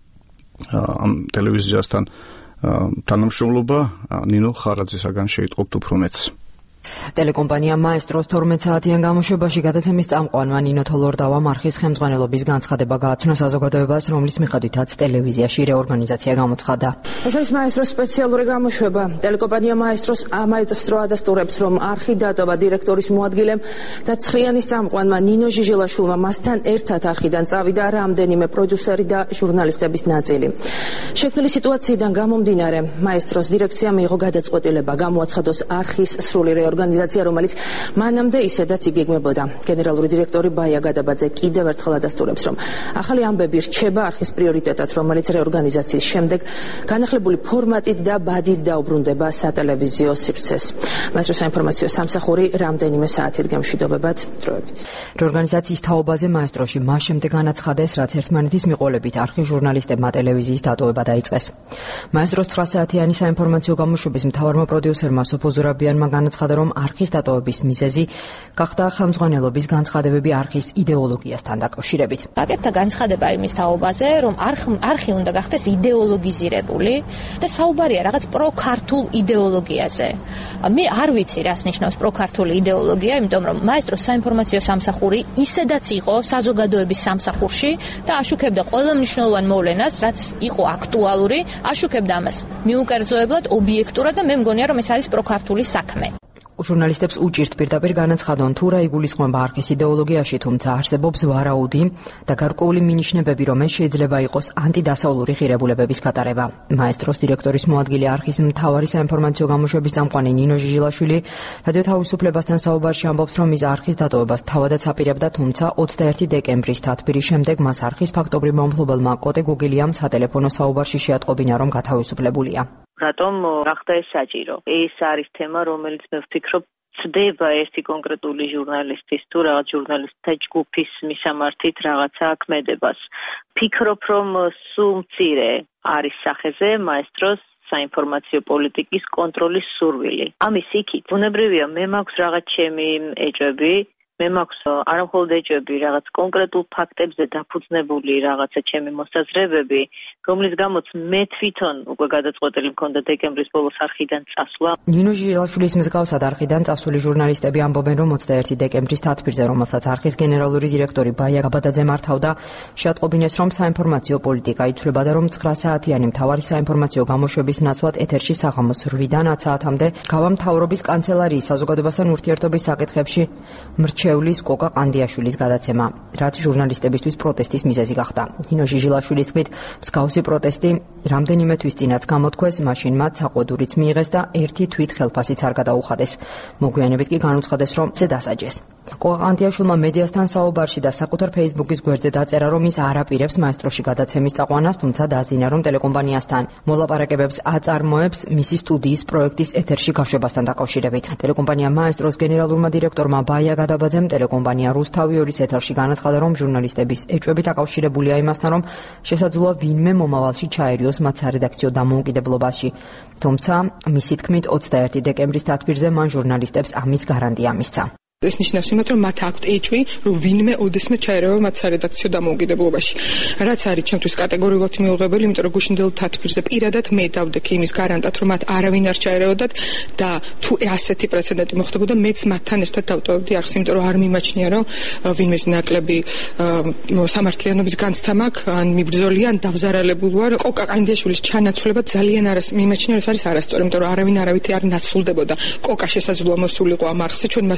ამ ტელევიზიასთან თანამშრომლობა ნინო ხარაძესაგან შეიტყობთ უფრო მეტს. ტელეკომპანია მაესტროს თორმეტ საათიან გამოშვებაში გადაცემის წამყვანმა ნინო თოლორდავამ არხის ხელმძღვანელობის განცხადება გააცნო საზოგადოებას, რომლის მიხედვითაც ტელევიზიაში რეორგანიზაცია გამოცხადდა. ეს არის მაესტროს სპეციალური გამოშვება. ტელეკომპანია მაესტროს მაესტრო ადასტურებს, რომ არხი დატოვა დირექტორის მოადგილემ და ცხრიანის წამყვანმა ნინო ჟიჟილაშვილმა მასთან ერთად არხიდან წავიდა რამდენიმე პროდიუსერი და ჟურნალისტების ნაწილი. შექმნილი სიტუაციიდან გამომდინარე, მაესტროს დირექციამ მიიღო გადაწყვეტილება გამოაცხადოს არხის სრული ორგანიზაცია, რომელიც მანამდე ისედაც იგეგმებოდა. გენერალური დირექტორი ბაია გადაბაძე კიდევ ერთხელ ადასტურებს, რომ ახალი ამბები რჩება არხის პრიორიტეტად, რომელიც რეორგანიზაციის შემდეგ განახლებული ფორმატით და ბადით დაუბრუნდება სატელევიზიო სივრცეს. მაესტრო საინფორმაციო სამსახური რამდენიმე საათით გამშვიდობებად დროებით. რეორგანიზაციის თაობაზე მაესტროში მას შემდეგ განაცხადეს, რაც ერთმანეთის მიყოლებით არხის ჟურნალისტებმა ტელევიზიის დატოვება დაიწყეს. მაესტროს ცხრა საათიანი საინფორმაციო გამოშვების მთავარმა პროდიუსერმა სოფო ზურაბიანმა განაცხადა, რომ არხის დატოვების მიზეზი გახდა ხელმძღვანელობის განცხადებები არხის იდეოლოგიასთან დაკავშირებით. გაკეთდა განცხადება იმის თაობაზე, რომ არხი უნდა გახდეს იდეოლოგიზირებული და საუბარია რაღაც პროქართულ იდეოლოგიაზე. მე არ ვიცი, რას ნიშნავს პროქართული იდეოლოგია, იმიტომ რომ მაესტროს საინფორმაციო სამსახური ისედაც იყო საზოგადოების სამსახურში და აშუქებდა ყველა მნიშვნელოვან მოვლენას, რაც იყო აქტუალური, აშუქებდა ამას მიუკერძოებლად, ობიექტურად და მე მგონია, რომ ეს არის პროქართული საქმე. ჟურნალისტებს უჭირთ პირდაპირ განაცხადონ, თუ რა იგულისხმება არხის იდეოლოგიაში, თუმცა არსებობს ვარაუდი და გარკვეული მინიშნებები, რომ ეს შეიძლება იყოს ანტიდასავლური ღირებულებების გატარება. მაესტროს დირექტორის მოადგილე არხის მთავარი საინფორმაციო გამოშვების წამყვანი ნინო ჟიჟილაშვილი რადიო თავისუფლებასთან საუბარში ამბობს, რომ ის არხის დატოვებას თავადაც აპირებდა, თუმცა ოცდაერთი დეკემბრის თათბირის შემდეგ მას არხის ფაქტობრივმა მომხმობელმა კოტე გუგილიამ სატელეფონო საუბარში შეატყობინა, რომ გათავისუფლებულია. რატომ გახდა ეს საჭირო? ეს არის თემა, რომელიც მე ვფიქრობ, ცდება ერთი კონკრეტული ჟურნალისტის თუ რაღაც ჟურნალისტთა ჯგუფის მისამართით რაღაცა ქმედებას. ფიქრობ, რომ სულ მცირე არის სახეზე მაესტროს საინფორმაციო პოლიტიკის კონტროლის სურვილი. ამის იქით, ბუნებრივია, მე მაქვს რაღაც ჩემი ეჭვები, მე მაქვს არა მხოლოდ ეჭვები, რაღაც კონკრეტულ ფაქტებზე დაფუძნებული რაღაცა ჩემი მოსაზრებები, რომლის გამოც მე თვითონ უკვე გადაწყვეტილი მქონდა დეკემბრის ბოლოს არხიდან წასვლა. ნინო ჟიჟილაშვილის მსგავსად არხიდან წასული ჟურნალისტები ამბობენ, რომ ოცდაერთი დეკემბრის თათბირზე, რომელსაც არხის გენერალური დირექტორი ბაია გაბადაძე მართავდა, შეატყობინეს, რომ საინფორმაციო პოლიტიკა იცვლება და რომ ცხრა საათიანი მთავარი საინფორმაციო გამოშვების ნაცვლად ეთერში საღამოს რვიდან ათ საათამდე გავა მთავრობის კანცელარიის საზოგადოებასთან ურთიერთობის საკითხებში მრჩევლის კოკა ყანდიაშვილის გადაცემა, რაც ჟურნალისტებისთვის პროტესტის მიზეზი გახდა. ნინო ჟიჟილაშვილის თქმით, მსგავსი პროტესტი რამდენიმე თვის წინაც გამოთქვეს, მაშინ მათ საყვედურიც მიიღეს და ერთი თვით ხელფასიც არ გადაუხადეს. მოგვიანებით კი განუცხადეს, რომ ზე დასაჯეს. კოკა ყანდიაშვილმა მედიასთან საუბარში და საკუთარ ფეისბუქის გვერდზე დაწერა, რომ ის არ აპირებს მაესტროში გადაცემის წაყვანას, თუმცა დააზიანა, რომ ტელეკომპანიასთან მოლაპარაკებებს აწარმოებს მისი სტუდიის პროექტის ეთერში გაშვებასთან დაკავშირებით. ტელეკომპანია მაესტროს გენერალურმა დირექტორმა ბაია გადაბაძემ ტელეკომპანია რუსთავი ორის ეთერში განაცხადა, რომ ჟურნალისტების ეჭვები დაკავშირებულია იმასთან, რომ შესაძლოა ვინმე მომავალში ჩაერიოს მათ სარედაქციო დამოუკიდებლობაში. თუმცა, მისი თქმით, ოცდაერთი დეკემბრის თათბირზე მან ჟურნალისტებს ამის გარანტია მისცა. ეს ნიშნავს იმათ, რომ მათ აქვთ ეჭვი, რომ ვინმე ოდესმე ჩაერევა მათ სარედაქციო დამოუკიდებლობაში. რაც არის ჩემთვის კატეგორიულად მიუღებელი, იმიტომ რომ გუშინდელ თათბირზე პირადად მე დავდექი იმის გარანტად, რომ მათ არავინ არ ჩაერეოდათ და თუ ასეთი პრეცედენტი მოხდებოდა, მეც მათთან ერთად დავტოვებდი არხს, იმიტომ რომ არ მიმაჩნია, რომ ვინმეს ნაკლები სამართლიანობის განცდა მაქვს, ან მიბრძოლია, ან დავზარალებული ვარ. კოკა ყანდიაშვილის ჩანაცვლება ძალიან არას მიმაჩნია, ეს არის არასწორი, იმიტომ რომ არავინ არავითი არ ნაცვლდებოდა. კოკა შესაძლოა მოსულიყო ამ არხზე, ჩვენ მასთან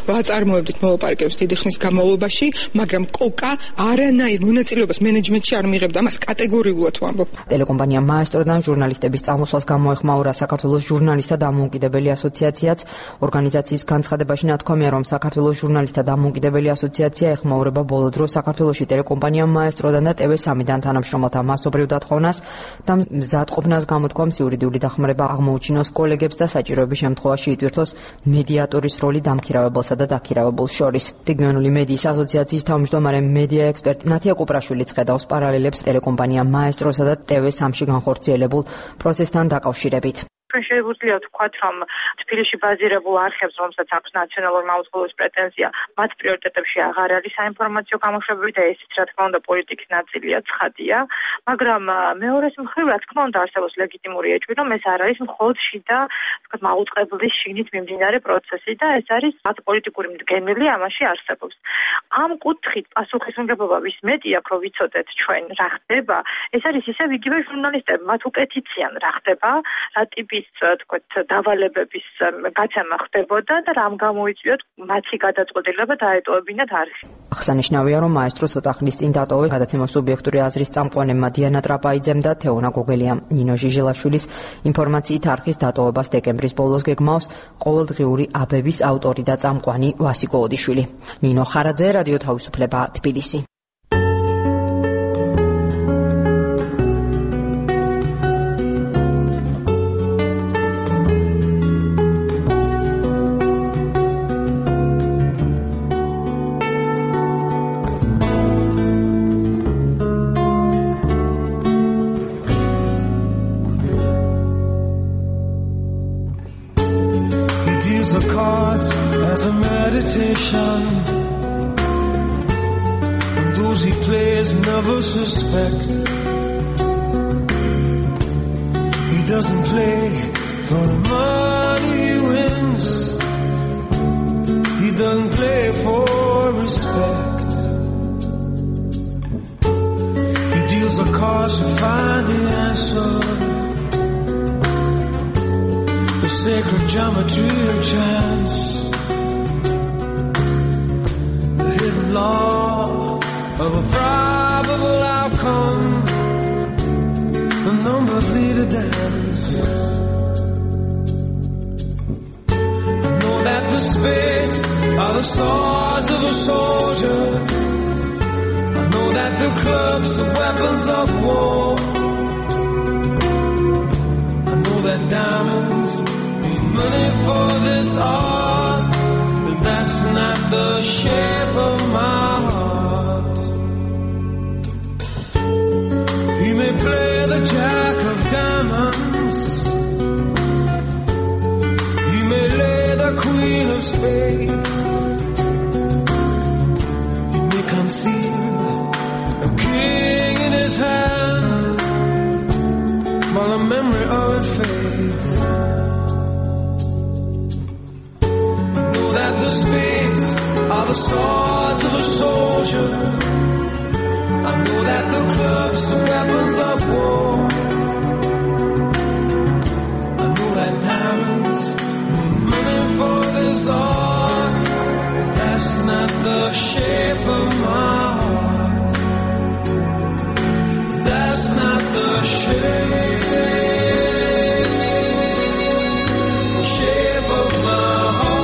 ვაწარმოებდით მოლაპარაკებებს დიდი ხნის განმავლობაში, მაგრამ კოკა არანაირ მონაწილეობას მენეჯმენტში არ მიიღებდა, ამას კატეგორიულად ვამბობ. ტელეკომპანია მაესტროდან ჟურნალისტების წამოსვლას გამოეხმაურა საქართველოს ჟურნალისტთა დამოუკიდებელი ასოციაციაც. ორგანიზაციის განცხადებაში ნათქვამია, რომ საქართველოს ჟურნალისტთა დამოუკიდებელი ასოციაცია ეხმაურება ბოლო დროს საქართველოში ტელეკომპანია მაესტროდან და ტე ვე სამიდან თანამშრომელთა მასობრივ დათხოვნას და მზადყოფნას გამოთქვამს იურიდიული დახმარება აღმოუჩინოს კოლეგებს და საჭიროების შემთხვევაში იტვირთოს მედიატორის როლი დამქირავებელსა და დაქირავებულს შორის. რეგიონული მედიის ასოციაციის თავმჯდომარე მედია ექსპერტ ნათია კუპრაშვილი ხედავს პარალელებს ტელეკომპანია მაესტროსა და ტე ვე სამში განხორციელებულ პროცესთან დაკავშირებით. შეგვიძლია ვთქვათ, რომ თბილისში ბაზირებულ არხებს, რომელსაც აქვს ნაციონალური მაუწყებლობის პრეტენზია, მათ პრიორიტეტებში აღარ არის საინფორმაციო გამოშვებები და ესეც, რა თქმა უნდა, პოლიტიკის ნაწილია, ცხადია, მაგრამ მეორეს მხრივ, რა თქმა უნდა, არსებობს ლეგიტიმური ეჭვი, რომ ეს არ არის მხოლოდ შიდა, ვთქვათ, მაუწყებლის შიგნით მიმდინარე პროცესი და ეს არის მათ პოლიტიკური მდგენელი ამაში არსებობს. ამ კუთხით პასუხისმგებლობა ვის მეტი აქვს, რომ ვიცოდეთ ჩვენ რა ხდება, ეს არის ისევ იგივე ჟურნალისტები, მათ უკეთიციან რა ხდება, რა ტიპის თქვათ დავალებების გაცემა ხდებოდა და რამ გამოიწვიოთ მათი გადაწყვეტილება დაეტოვებინათ არხი. აღსანიშნავია, რომ მაესტრო ცოტა ხნის წინ დატოვა გადაცემის სუბიექტური აზრის წამყვანებმა დიანა ტრაპაიძემ და თეონა გოგელიამ. ნინო ჟიჟელაშვილის ინფორმაციით არხის დატოვებას დეკემბრის ბოლოს გეგმავს ყოველდღიური აბების ავტორი და წამყვანი ვასიკო ოდიშვილი. ნინო ხარაძე, რადიო თავისუფლება, თბილისი. And those he plays never suspect. He doesn't play for the money he wins. He doesn't play for respect. He deals the cards to find the answer. The sacred geometry of chance. Law of a probable outcome. The numbers lead a dance. I know that the spades are the swords of a soldier. I know that the clubs are weapons of war. I know that diamonds need money for this art. That's not the shape of my heart. He may play the jack of diamonds. He may lay the queen of spades. He may conceive a king in his hand while the memory of it fades. That the spades are the swords of a soldier. I know that the clubs are weapons of war. I know that diamonds need money for this art. But that's not the shape of my heart. That's not the shape. Shape of my heart.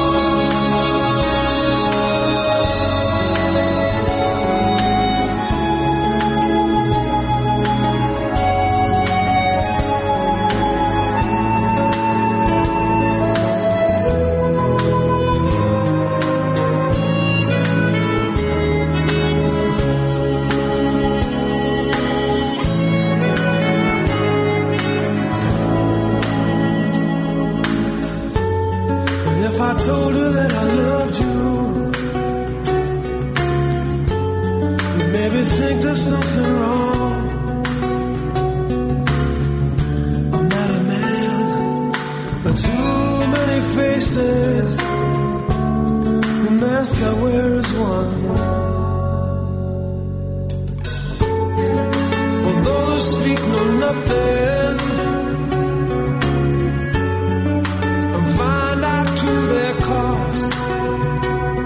If I told her that I loved you, you'd maybe think there's something wrong. I'm not a man, but too many faces. The mask I wear is one. For those who speak know nothing and find out to their cost.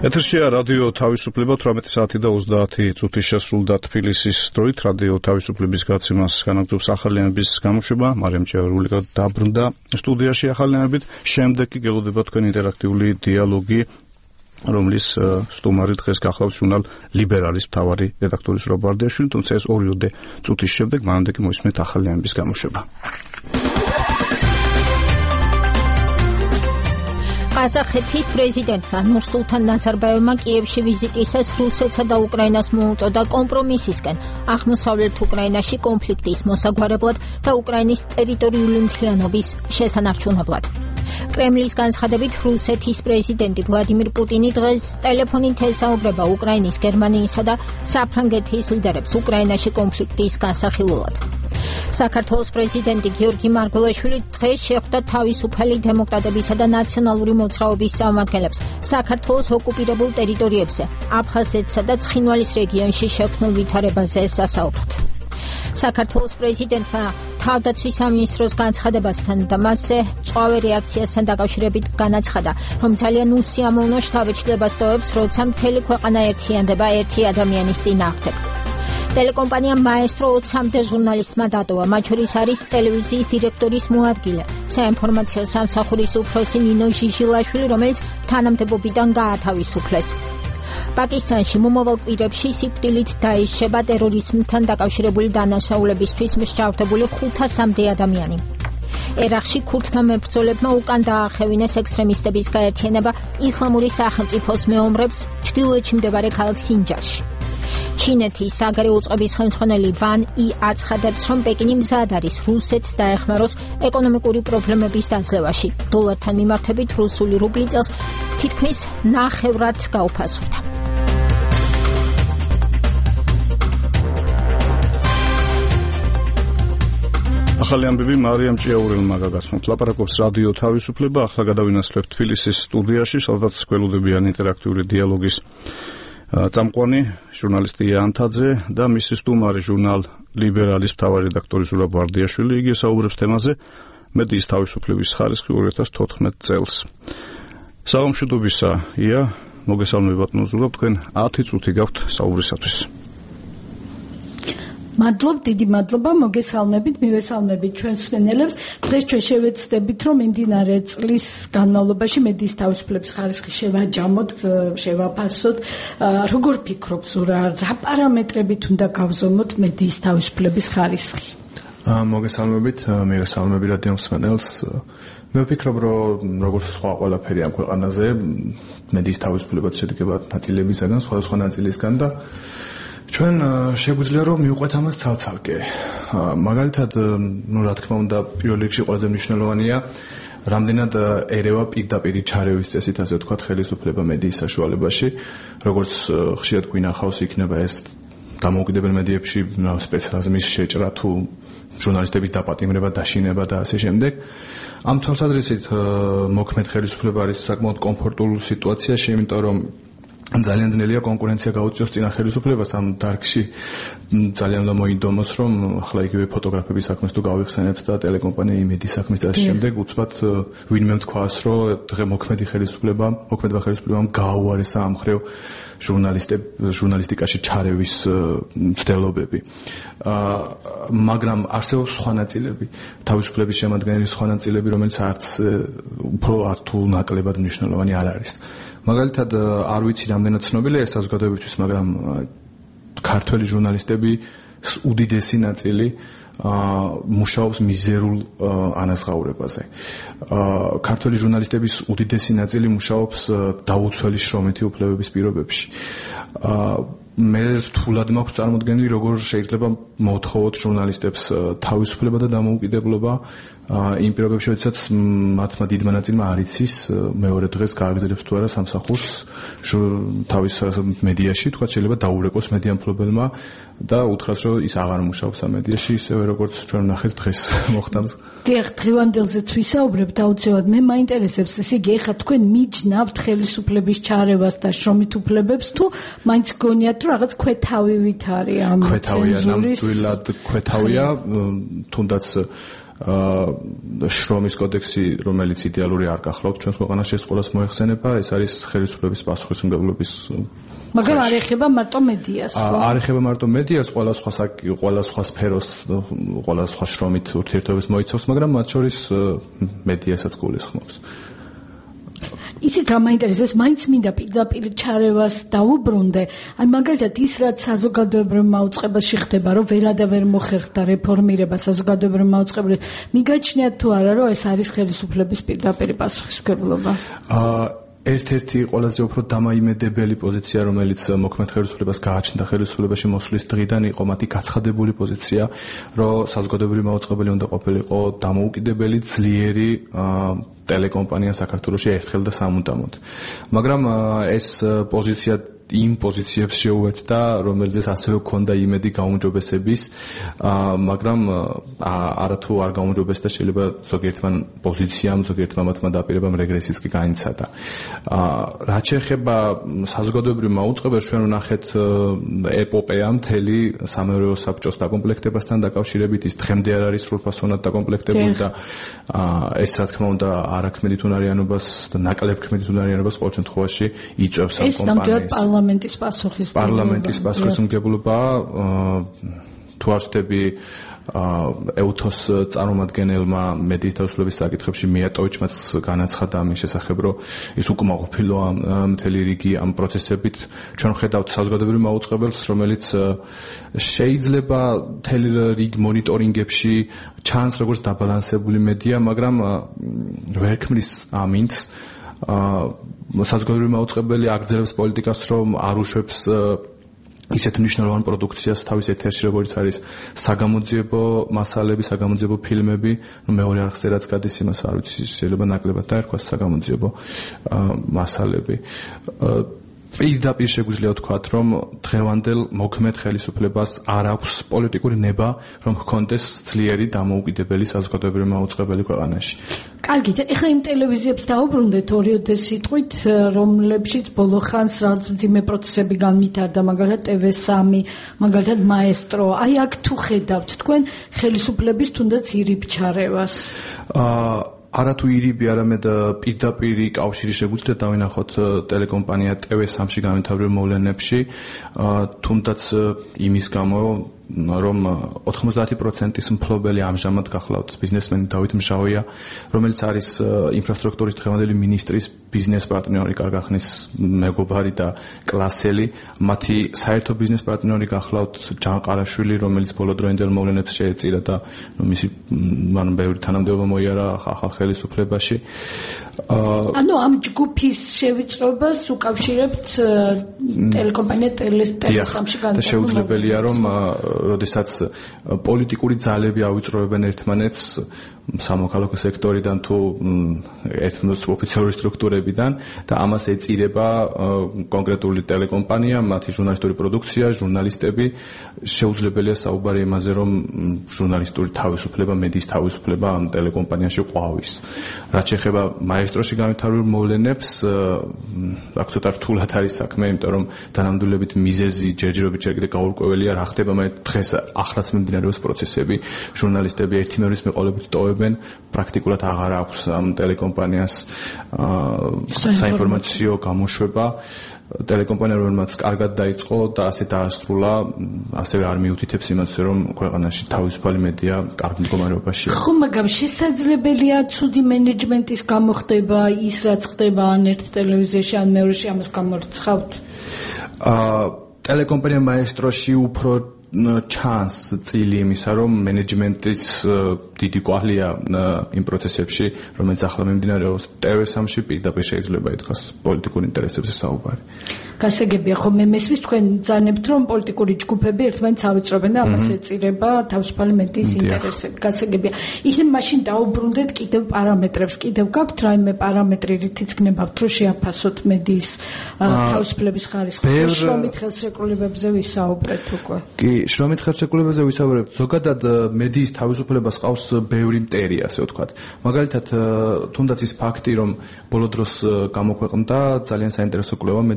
ეთერშია რადიო თავისუფლება თვრამეტი საათი და ოცდაათი წუთი შესრულდა თბილისის დროით. რადიო თავისუფლების გაცემას განაგრძობს ახალიანების გამოშვება. მარიამ ჭიაურული დაბრუნდა სტუდიაში ახალიანებით. შემდეგ კი გელოდება თქვენ ინტერაქტიული დიალოგი, რომლის სტუმარი დღეს გახლავს ჟურნალ ლიბერალის მთავარი რედაქტორი ზურაბ ბარდიაშვილი, თუმცა ეს ორიოდე წუთის შემდეგ მანამდე კი მოისმენთ ახალიანების გამოშვება. ყაზახეთის პრეზიდენტმა ნურსულთან ნაზარბაევმა კიევში ვიზიტისას რუსეთსა და უკრაინას მოუწოდა კომპრომისისკენ აღმოსავლეთ უკრაინაში კონფლიქტის მოსაგვარებლად და უკრაინის ტერიტორიული მთლიანობის შესანარჩუნებლად. კრემლის განცხადებით რუსეთის პრეზიდენტი ვლადიმირ პუტინი დღეს ტელეფონით ესაუბრება უკრაინის, გერმანიისა და საფრანგეთის ლიდერებს უკრაინაში კონფლიქტის განსახილველად. საქართველოს პრეზიდენტი გიორგი მარგველაშვილი დღეს შეხვდა თავისუფალი დემოკრატებისა და ნაციონალური მოძრაობის წარმომადგენლებს საქართველოს ოკუპირებულ ტერიტორიებზე, აფხაზეთსა და ცხინვალის რეგიონში შექმნილ ვითარებაზე სასაუბრად. საქართველოს პრეზიდენტმა თავდაცვის სამინისტროს განცხადებასთან და მასზე მწვავე რეაქციასთან დაკავშირებით განაცხადა, რომ ძალიან უსიამოვნო შთაბეჭდილება სტოვებს, როცა მთელი ქვეყანა ერთიანდება ერთი ადამიანის წინააღმდეგ. ტელეკომპანია მაესტრო ოცამდე ჟურნალისტმა დატოვა, მათ შორის არის ტელევიზიის დირექტორის მოადგილე, საინფორმაციო სამსახურის უფროსი ნინო ჟიჟილაშვილი, რომელიც თანამდებობიდან გაათავისუფლეს. პაკისტანში მომავალ კვირებში სიკვდილით დაიშება ტერორიზმთან დაკავშირებული დანაშაულებისთვის მსჯავრდებული ხუთასამდე ადამიანი. ერაყში ქურთთა მებრძოლებმა უკან დაახევინეს ექსტრემისტების გაერთიანება ისლამური სახელმწიფოს მეომრებს ჩრდილოეთში მდებარე ქალაქ სინჯარში. ჩინეთის საგარეო უწყების ხელმძღვანელი ვან ი აცხადებს, რომ პეკინი მზად არის რუსეთს დაეხმაროს ეკონომიკური პრობლემების დაძლევაში. დოლართან მიმართებით რუსული რუბლი წელს თითქმის ნახევრად გაუფასურდა. ახალი ამბები მარიამ ჭიაურელმა გაგაცნობთ. ლაპარაკობს რადიო თავისუფლება. ახლა გადავინაცვლებთ თბილისის სტუდიაში, სადაც გველოდებიან ინტერაქტიული დიალოგის წამყვანი ჟურნალისტი იანთაძე და მისი სტუმარი ჟურნალ ლიბერალის მთავარი რედაქტორი ზურაბ ბარდიაშვილი. იგი საუბრებს თემაზე მედიის თავისუფლების ხარისხი ორი ათას თოთხმეტ წელს. საომშვიდობისა, ია, მოგესალმებათ ზურაბ, თქვენ ათი წუთი გაქვთ საუბრისათვის. მადლობ, დიდი მადლობა, მოგესალმებით, მივესალმებით ჩვენს მსმენელებს. დღეს ჩვენ შევეცდებით, რომ მიმდინარე წლის განმავლობაში მედიის თავისუფლების ხარისხი შევაჯამოთ, შევაფასოთ. როგორ ფიქრობ, ზურა, რა პარამეტრებით უნდა გავზომოთ მედიის თავისუფლების ხარისხი? მოგესალმებით, მივესალმები რადიო მსმენელს. მე ვფიქრობ, რომ როგორც სხვა ყველაფერი ამ ქვეყანაზე, მედიის თავისუფლება შედგება ნაწილებისგან, სხვადასხვა ნაწილისგან და ჩვენ შეგვიძლია რომ მივყვეთ ამას ცალ-ცალკე. მაგალითად, ну, რა თქმა უნდა, პირველ რიგში ყველაზე მნიშვნელოვანია, რამდენად ერევა პირდაპირ ჩარევის წესით, ასე ვთქვათ, ხელისუფლება მედიის საშუალებაში, როგორც ხშირად გვინახავს, იქნება ეს დამოუკიდებელ მედიებში სპეციალიზმის შეჭრა თუ ჟურნალისტების დაპატიმრება, დაშინება და ასე შემდეგ. ამ თვალსაზრისით მოქმედ ხელისუფლება არის საკმაოდ კომფორტულ სიტუაციაში, იმიტომ რომ ძალიან ძნელია კონკურენცია გაუწიოს წინა ხელისუფლებას ამ დარგში. ძალიან უნდა მოინდომოს, რომ ახლა იგივე ფოტოგრაფების საქმეს თუ გავიხსენებთ და ტელეკომპანია იმედის საქმეს და ამ შემდეგ უცბად ვინმე თქვას, რომ დღე მოქმედი ხელისუფლება, მოქმედება ხელისუფლებამ გააუარესა ამ ხრივ ჟურნალისტებ ჟურნალისტიკაში ჩარევის მცდელობები. მაგრამ არსებობს სხვა ნაწილები, თავისუფლების შემადგენელი სხვა ნაწილები, რომელიც არც უფრო არ თუ ნაკლებად მნიშვნელოვანი არ არის. მაგალითად, არ ვიცი რამდენად ცნობილია ეს საზოგადოებისთვის, მაგრამ ქართველი ჟურნალისტები უდიდესი ნაწილი მუშაობს მიზერულ ანაზღაურებაზე. ქართველი ჟურნალისტების უდიდესი ნაწილი მუშაობს დაუცველი შრომითი უფლებების პირობებში. მე რთულად მაქვს წარმოდგენილი, როგორ შეიძლება მოვთხოვოთ ჟურნალისტებს თავისუფლება და დამოუკიდებლობა იმ პირობებში, როდესაც მათმა დიდმა ნაწილმა არ იცის მეორე დღეს გააგრძელებს თუ არა სამსახურს თავის მედიაში, თქვა შეიძლება დაურეკოს მედია მფლობელმა და უთხრას, რომ ის აღარ მუშაობს ამ მედიაში, ისევე როგორც ჩვენ ვნახეთ დღეს მოხდა. დიახ, დღევანდელზეც ვისაუბრებთ აუცილებლად. მე მაინტერესებს, ესე იგი, ეხლა თქვენ მიჯნავთ ხელისუფლების ჩარევას და შრომით უფლებებს, თუ მაინც გონიათ, რომ რაღაც ქვეთავივით არის ამ ქვეთავია, ნამდვილად ქვეთავია, თუნდაც შრომის კოდექსი, რომელიც იდეალური არ გახლავთ ჩვენს ქვეყანაში, ეს ყველას მოეხსენება, ეს არის ხელისუფლების პასუხისმგებლობის მაგრამ არ ეხება მარტო მედიას, ხო? არ ეხება მარტო მედიას, ყველა სხვა ყველა სხვა სფეროს, ყველა სხვა შრომით ურთიერთობებს მოიცავს, მაგრამ მათ შორის მედიასაც გულისხმობს. ისიც რა მაინტერესებს, მაინც მინდა პირდაპირ ჩარევას დაუბრუნდე. აი მაგალითად ის რაც საზოგადოებრივ მაუწყებელში ხდება, რომ ვერადავერ მოხერხდა რეფორმირება საზოგადოებრივ მაუწყებელში, მიგაჩნიათ თუ არა, რომ ეს არის ხელისუფლების პირდაპირ პასუხისმგებლობა? აა ერთ-ერთი ყველაზე უფრო დამაიმედებელი პოზიცია, რომელიც მოქმედ ხელისუფლებას გააჩნდა ხელისუფლებაში მოსვლის დღიდან, იყო მათი გაცხადებული პოზიცია, რომ საზოგადოებრივი მაუწყებელი უნდა ყოფილიყო დამოუკიდებელი, ძლიერი ტელეკომპანია საქართველოში ერთხელ და სამუდამოდ. მაგრამ ეს პოზიცია იმ პოზიციებს შეუერთდა, რომელზეც ასევე ჰქონდა იმედი გაუმჯობესების, მაგრამ არათუ არ გაუმჯობესდა, შეიძლება ზოგიერთმა პოზიციამ, ზოგიერთმა მათმა დაპირებამ რეგრესიც კი განიცადა. რაც შეეხება საზოგადოებრივ მაუწყებელს, ჩვენ ვნახეთ ეპოპეა მთელი სამეურვეო საბჭოს დაკომპლექტებასთან დაკავშირებით, ის დღემდე არ არის სრულფასოვნად დაკომპლექტებული და ეს რა თქმა უნდა არაქმედით უნარიანობას და ნაკლებ ქმედით უნარიანობას ყოველ შემთხვევაში იწვევს ამ კომპანიას. პარლამენტის პასუხისმგებლობა. პარლამენტის პასუხისმგებლობა თუ არ ვცდები ეუთოს წარმომადგენელმა მედიის თავისუფლების საკითხებში მიატოვიჩმაც განაცხადა ამის შესახებ, რომ ის უკმაყოფილოა მთელი რიგი ამ პროცესებით. ჩვენ ხედავთ საზოგადოებრივ მაუწყებელს, რომელიც შეიძლება მთელი რიგი მონიტორინგებში ჩანს როგორც დაბალანსებული მედია, მაგრამ ვერ ქმნის ამინდს. საზოგადოებრივი მაუწყებელი აგრძელებს პოლიტიკას, რომ არ უშვებს ისეთ მნიშვნელოვან პროდუქციას თავის ეთერში, როგორც არის საგამოძიებო მასალები, საგამოძიებო ფილმები, ну მეორე არხზე რაც გადის, იმას არ ვიცი, შეიძლება ნაკლებად დაერქვას საგამოძიებო მასალები. პირდაპირ შეგვიძლია ვთქვათ, რომ დღევანდელ მოქმედ ხელისუფლებას არ აქვს პოლიტიკური ნება, რომ ჰქონდეს ძლიერი დამოუკიდებელი საზოგადოებრივი მაუწყებელი ქვეყანაში. კარგით, ეხლა იმ ტელევიზიებს დაუბრუნდეთ ორი-ოდე სიტყვით, რომლებშიც ბოლო ხანს რაღაც ძიმე პროცესები განვითარდა, მაგალითად ტევ სამი, მაგალითად მაესტრო. აი აქ თუ ხედავთ თქვენ ხელისუფლების თუნდაც ირიბ ჩარევას? აა არათუ ირიბი, არამედ პირდაპირი კავშირი შეგვიძლია დავინახოთ ტელეკომპანია ტევ სამში განვითარებულ მოვლენებში, თუნდაც იმის გამო, რომ ოთხმოცდაათი პროცენტის მფლობელი ამჟამად გახლავთ ბიზნესმენი დავით მჟავია, რომელიც არის ინფრასტრუქტურის დღევანდელი მინისტრის ბიზნეს პარტნიორი, კარგახნის მეგობარი და კლასელი. მათი საერთო ბიზნეს პარტნიორი გახლავთ ჯან ყარაშვილი, რომელიც ბოლო დროინდელ მოვლენებს შეეწირა და მისი მან ბევრი თანამდებობა მოიარა ახალ ხელისუფლებაში. ანუ ამ ჯგუფის შევიწრობას უკავშირებთ ტელეკომპანია ტევ სამში განვითარებულ. შეუძლებელია, რომ როდესაც პოლიტიკური ძალები ავიწროვებენ ერთმანეთს სამოქალაქო სექტორიდან თუ ერთმანეთს ოფიციალური სტრუქტურებიდან და ამას ეწირება კონკრეტული ტელეკომპანია, მათი ჟურნალისტური პროდუქცია, ჟურნალისტები, შეუძლებელია საუბარი იმაზე, რომ ჟურნალისტური თავისუფლება, მედიის თავისუფლება ამ ტელეკომპანიაში ყვავის. რაც შეეხება მაესტროში განვითარებულ მოვლენებს, აქ ცოტა რთულად არის საქმე, იმიტომ რომ დანამდვილებით მიზეზი ჯერჯერობით ჯერ კიდევ გაურკვეველია, რა ხდება, მაგრამ დღეს ახლაც მიმდინარეობს პროცესები, ჟურნალისტები ერთიმეორის მიყოლებით ტოვებენ, პრაქტიკულად აღარ აქვს ამ ტელეკომპანიას საინფორმაციო გამოშვება. ტელეკომპანია რომელმაც კარგად დაიწყო და ასე დაასრულა, ასევე არ მიუთითებს იმას, რომ ქვეყანაში თავისუფალი მედია კარგ მდგომარეობაშია. ხო, მაგრამ შესაძლებელია ცუდი მენეჯმენტის გამოხდება ის, რაც ხდება ან ერთ ტელევიზიაში, ან მეორეში, ამას გამორიცხავთ? აა ტელეკომპანია მაესტროში უფრო ჩანს წილი იმისა, რომ მენეჯმენტის დიდი კვალია იმ პროცესებში, რომელიც ახლა მიმდინარეობს ტევ სამში, პირდაპირ შეიძლება ითქვას პოლიტიკურ ინტერესებზე საუბარი. გასაგებია, ხო მე მესმის თქვენ ძანებთ, რომ პოლიტიკური ჯგუფები ერთმანეთს ავიწრობენ და ამას ეწირება თავისუფალი მედიის ინტერესები. გასაგებია. ისე მაშინ დაუბრუნდეთ კიდევ პარამეტრებს, კიდევ გაქვთ რაიმე პარამეტრი, რითიც გნებავთ, რომ შეაფასოთ მედიის თავისუფლების ხარისხი. შრომით ხელშეკრულებებზე ვისაუბრეთ უკვე. კი, შრომით ხელშეკრულებაზე ვისაუბრებთ. ზოგადად მედიის თავისუფლებას ყავს ბევრი მტერი, ასე ვთქვათ. მაგალითად, თუნდაც ის ფაქტი, რომ ბოლო დროს გამოქვეყნდა ძალიან საინტერესო კვლევა მედიის განვითარების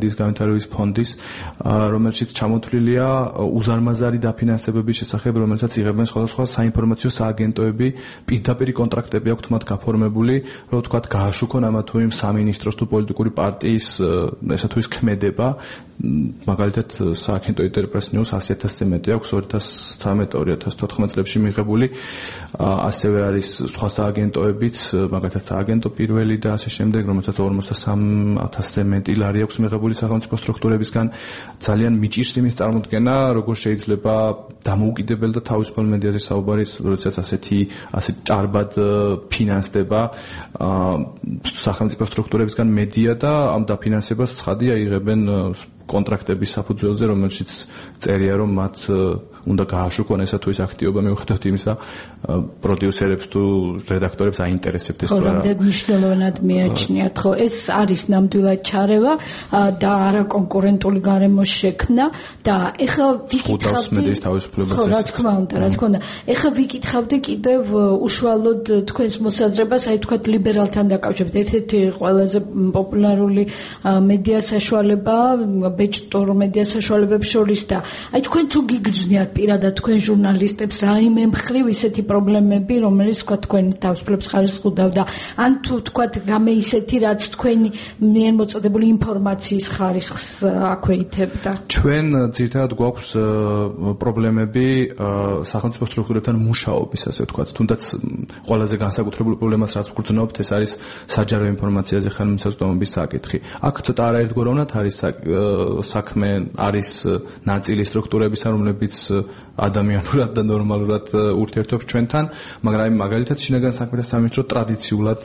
განვითარების ფონდის, რომელშიც ჩამოთვლილია უზარმაზარი დაფინანსებების შესახებ, რომელსაც იღებენ სხვადასხვა საინფორმაციო სააგენტოები, პირდაპირ კონტრაქტები აქვთ მათ გაფორმებული, რომ ვთქვათ, გააშუქონ ამა თუ იმ სამინისტროს თუ პოლიტიკური პარტიის ესა თუ ის ქმედება, მაგალითად სააგენტო ინტერპრეს ნიუს ასი ათასზე მეტი აქვს ორი ათას ცხრამეტ ორი ათას თოთხმეტ წლებში მიღებული, ასევე არის სხვა სააგენტოებიც, მაგალითად სააგენტო პირველი და ასე შემდეგ, რომელსაც ორმოცდასამ ათასზე მეტი ლარი აქვს მიღებული სახელმწიფო სტრუქტურებისგან. ძალიან მიჭირს იმის წარმოდგენა, როგორ შეიძლება დამოუკიდებელ და თავისუფალ მედიაზე საუბარი, როდესაც ასეთი ასეთ ჭარბად ფინანსდება სახელმწიფო სტრუქტურებისგან მედია და ამ დაფინანსებას ცხადია იღებენ კონტრაქტების საფუძველზე, რომელშიც წერია, რომ მათ უნდა გააშუქონ ესა თუ ის აქტივობა, მიუხედავად იმისა, პროდიუსერებს თუ რედაქტორებს აინტერესებთ ეს რა. ხო, მნიშვნელოვნად მიაჩნიათ, ხო, ეს არის ნამდვილად ჩარევა და არაკონკურენტული გარემოს შექმნა და ეხლა ვიკითხავთ მედიის თავისუფლებას. ხო, რა თქმა უნდა, რა თქმა უნდა. ეხლა ვიკითხავდი კიდევ უშუალოდ თქვენს მოსაზრებას, აი თქვათ ლიბერალთან დაკავშირებით. ერთ-ერთი ყველაზე პოპულარული მედია საშუალება ბეჭდურ მედია საშუალებებს შორის და აი თქვენ თუ გიგრძნიათ პირადად თქვენ ჟურნალისტებს რაიმე მხრივ ისეთი პრობლემები, რომელიც თქვა თქვენი თავისუფლების ხარისხს ხვდავდა, ან თუ თქვა რამე ისეთი, რაც თქვენი მიერ მოწოდებული ინფორმაციის ხარისხს აქვეითებდა. ჩვენ ძირითადად გვაქვს პრობლემები სახელმწიფო სტრუქტურებთან მუშაობის, ასე ვთქვათ, თუნდაც ყველაზე განსაკუთრებული პრობლემას რაც ვგრძნობთ, ეს არის საჯარო ინფორმაციაზე ხელმისაწვდომობის საკითხი. აქ ცოტა არაერთგვაროვნად არის საქმე, არის ნაწილი სტრუქტურებისა, რომლებიც ადამიანურად და ნორმალურად ურთიერთობს ჩვენთან, მაგრამ მაგალითად შინაგან საქმეთა სამინისტრო ტრადიციულად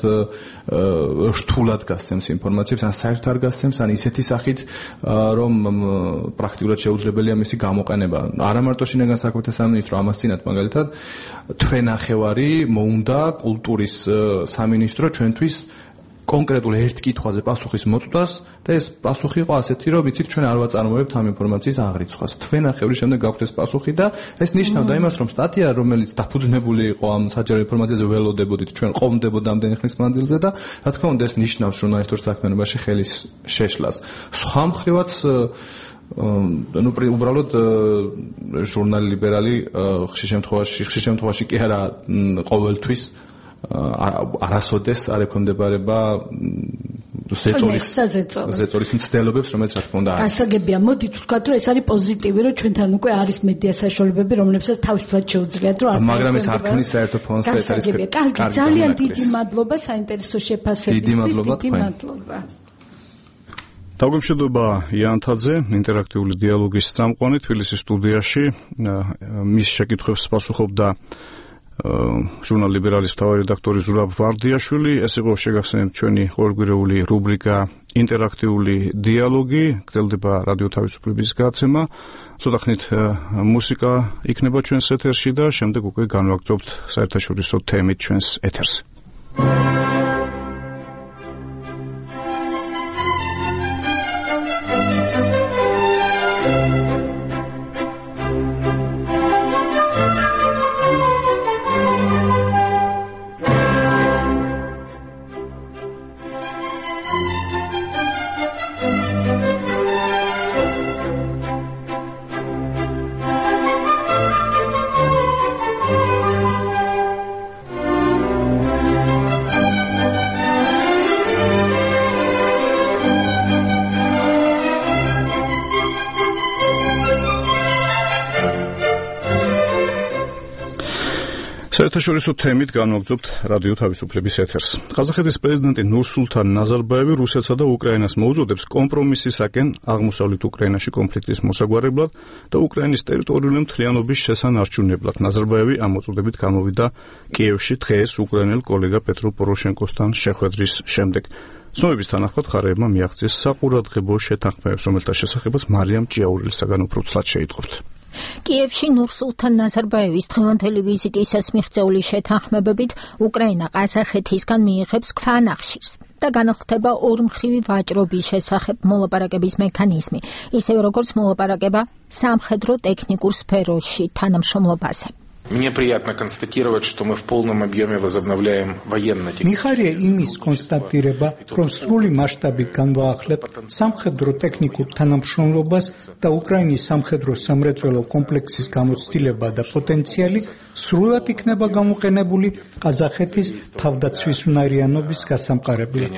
რთულად გასცემს ინფორმაციებს, ან საერთოდ არ გასცემს, ან ისეთი სახით, რომ პრაქტიკულად შეუძლებელია მისი გამოყენება. არა მარტო შინაგან საქმეთა სამინისტრო, ამას წინათ მაგალითად თვენახევარი მოუნდა კულტურის სამინისტრო ჩვენთვის კონკრეტულ ერთ კითხვაზე პასუხის მოწვდას და ეს პასუხი იყო ასეთი, რომ იცით ჩვენ არ ვაწარმოებთ ამ ინფორმაციის აღრიცხვას. თვენახევრის შემდეგ გაქვთ ეს პასუხი და ეს ნიშნავდა იმას, რომ სტატია, რომელიც დაფუძნებული იყო ამ საჯარო ინფორმაციაზე ველოდებოდით ჩვენ ყომდებოდა ამდენი ხნის მანძილზე და რა თქმა უნდა ეს ნიშნავს ჟურნალისტურ საქმიანობაში ხელის შეშლას. სხვა მხრივაც ну უბრალოდ ჟურნალი ლიბერალი ხშირ შემთხვევაში ხშირ შემთხვევაში კი არა ყოველთვის არასოდეს არ ექვემდებარება ზეწოლის ზეწოლის მცდელობებს, რომელიც რა თქმა უნდა არის. გასაგებია, მოდით ვთქვათ, რომ ეს არის პოზიტივი, რომ ჩვენთან უკვე არის მედია საშუალებები, რომლებსაც თავისუფლად შეუძლიათ, რომ არ მაგრამ ეს არ ქმნის საერთო ფონს და ეს არის კარგი, ძალიან დიდი მადლობა საინტერესო შეფასებისთვის. დიდი მადლობა თქვენ. თავგემშვიდობა იანთაძე, ინტერაქტიული დიალოგის წამყვანი თბილისის სტუდიაში, მის შეკითხვებს პასუხობდა ჟურნალ ლიბერალის მთავარი რედაქტორი ზურაბ ვარდიაშვილი. ეს იყო შეგახსენებთ ჩვენი ყოველკვირეული რუბრიკა ინტერაქტიული დიალოგი, გრძელდება რადიო თავისუფლების გადაცემა. ცოტა ხნით მუსიკა იქნება ჩვენს ეთერში და შემდეგ უკვე განვაგრძობთ საერთაშორისო თემით ჩვენს ეთერს. საერთაშორისო თემით განვაგრძობთ რადიო თავისუფლების ეთერს. ყაზახეთის პრეზიდენტი ნურსულთან ნაზარბაევი რუსეთსა და უკრაინას მოუწოდებს კომპრომისისაკენ აღმოსავლეთ უკრაინაში კონფლიქტის მოსაგვარებლად და უკრაინის ტერიტორიული მთლიანობის შესანარჩუნებლად. ნაზარბაევი ამ მოწოდებით გამოვიდა კიევში დღეს უკრაინელ კოლეგა პეტრო პოროშენკოსთან შეხვედრის შემდეგ. ცნობების თანახმად მხარეებმა მიაღწიეს საყურადღებო შეთანხმებებს, რომელთა შესახებაც მარიამ ჭიაურელისაგან უფრო ცლად შეიტყობთ. კიევში ნურსულთან ნაზარბაევის დღევანდელი ვიზიტისას მიღწეული შეთანხმებებით უკრაინა ყაზახეთისგან მიიღებს ქვანახშირს და განხდება ორმხრივი ვაჭრობის შესახებ მოლაპარაკების მექანიზმი, ისევე როგორც მოლაპარაკება სამხედრო ტექნიკურ სფეროში თანამშრომლობაზე. Мне приятно констатировать, что мы в полном объеме возобновляем военно-технические. მიხარია იმის კონსტატირება, რომ სრული მასშტაბით განვაახლებ სამხედრო ტექნიკურ თანამშრომლობას და უკრაინის სამხედრო სამრეწველო კომპლექსის გამოცდილება და პოტენციალი სრულად იქნება გამოყენებული ყაზახეთის თავდაცვისუნარიანობის გასამყარებლად.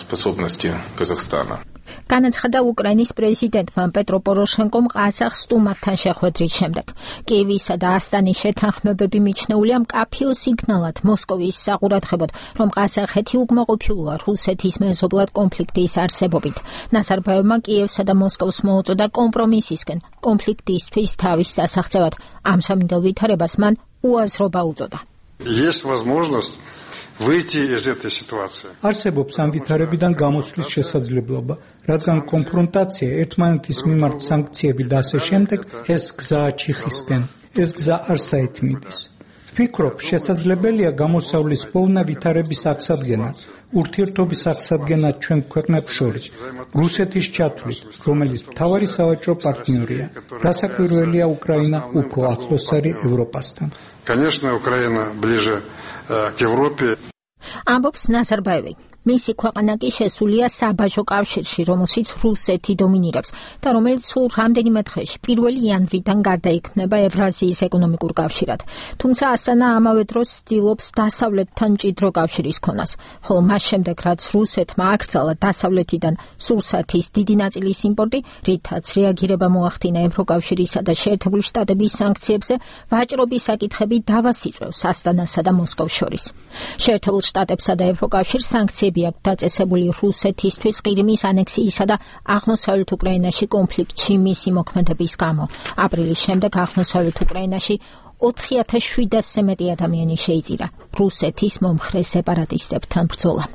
განაცხადა უკრაინის პრეზიდენტმა პეტრო პოროშენკომ ყაზახ სტუმართან შეხვედრის შემდეგ. კიევისა და ასტანის შეთანხმებები მიჩნეულია მკაფიო სიგნალად მოსკოვის საყურადღებოდ, რომ ყაზახეთი უკმაყოფილოა რუსეთის მეზობლად კონფლიქტის არსებობით. ნაზარბაევმა კიევსა და მოსკოვს მოუწოდა კომპრომისისკენ კონფლიქტისთვის თავის დასაღწევად. ამ სამინდელ ვითარებას მან უაზრობა უწოდა. Есть возможность выйти из этой ситуации. არსებობს ამ ვითარებიდან გამოსვლის შესაძლებლობა, რადგან კონფრონტაცია ერთმანეთის მიმართ სანქციები და ასე შემდეგ ეს გზაა ჩიხისკენ. ეს გზა არ საერთმიდის. ვფიქრობ, შესაძლებელია გამოსავლის პოვნა ვითარების აღსადგენა, ურთიერთობის აღსადგენა ჩვენ ქვეყნებს შორის, რუსეთის ჩათვლით, რომელიც მთავარი სავაჭრო პარტნიორია. რასაკვირველია, უკრაინა უფრო ახლოს არის ევროპასთან. Конечно, Украина ближе к Европе. ამბობს ნაზარბაევი. მისი ქვეყანა კი შესულია საბაჟო კავშირში, რომელშიც რუსეთი დომინირებს და რომელიც სულ რამდენიმე დღეში პირველი იანვრიდან გარდაიქმნება ევრაზიის ეკონომიკურ კავშირად. თუმცა ასტანა ამავე დროს ცდილობს დასავლეთთან მჭიდრო კავშირის ქონას, ხოლო მას შემდეგ რაც რუსეთმა აკრძალა დასავლეთიდან სურსათის დიდი ნაწილის იმპორტი, რითაც რეაგირება მოახდინა ევროკავშირისა და შეერთებული შტატების სანქციებზე, ვაჭრობის საკითხები დავას იწვევს ასტანასა და მოსკოვს შორის. შეერთებულ შტატებსა და ევროკავშირს სანქციები აქ დაწესებული რუსეთისთვის ყირიმის ანექსიისა და აღმოსავლეთ უკრაინაში კონფლიქტში მისი მოქმედების გამო. აპრილის შემდეგ აღმოსავლეთ უკრაინაში ოთხი ათას შვიდასზე მეტი ადამიანი შეიწირა რუსეთის მომხრე სეპარატისტებთან ბრძოლა.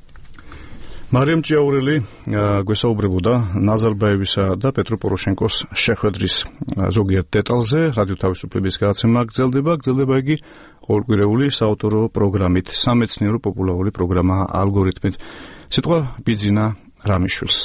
მარიამ ჭიაურელი გვესაუბრებოდა ნაზარბაევისა და პეტრო პოროშენკოს შეხვედრის ზოგიერთ დეტალზე. რადიო თავისუფლების გადაცემა გრძელდება, გრძელდება იგი ყოველკვირეული საავტორო პროგრამით, სამეცნიერო პოპულარული პროგრამა ალგორითმით. სიტყვა ბიძინა რამიშვილს.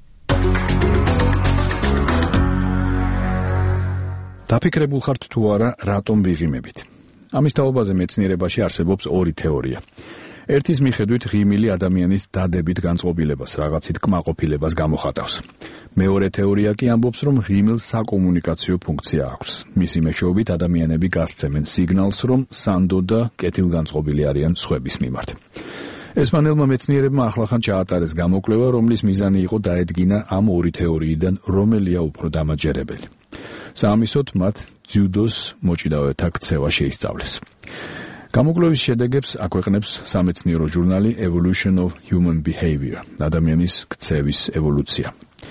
დაფიქრებულ ხართ თუ არა, რატომ ვიღიმებით? ამის თაობაზე მეცნიერებაში არსებობს ორი თეორია. ერთის მიხედვით ღიმილი ადამიანის დადებით განწყობილებას, რაღაცით კმაყოფილებას გამოხატავს. მეორე თეორია კი ამბობს, რომ ღიმილს საკომუნიკაციო ფუნქცია აქვს. მისი მეშვეობით ადამიანები გასცემენ სიგნალს, რომ სანდო და კეთილგანწყობილი არიან სხვების მიმართ. ესპანელმა მეცნიერებმა ახლახან ჩაატარეს გამოკვლევა, რომლის მიზანი იყო დაედგინა ამ ორი თეორიიდან რომელია უფრო დამაჯერებელი. საამისოდ მათ ძიუდოს მოჭიდავეთა ქცევა შეისწავლეს. გამოკვლევის შედეგებს აქვეყნებს სამეცნიერო ჟურნალი Evolution of Human Behavior, ადამიანის ქცევის ევოლუცია.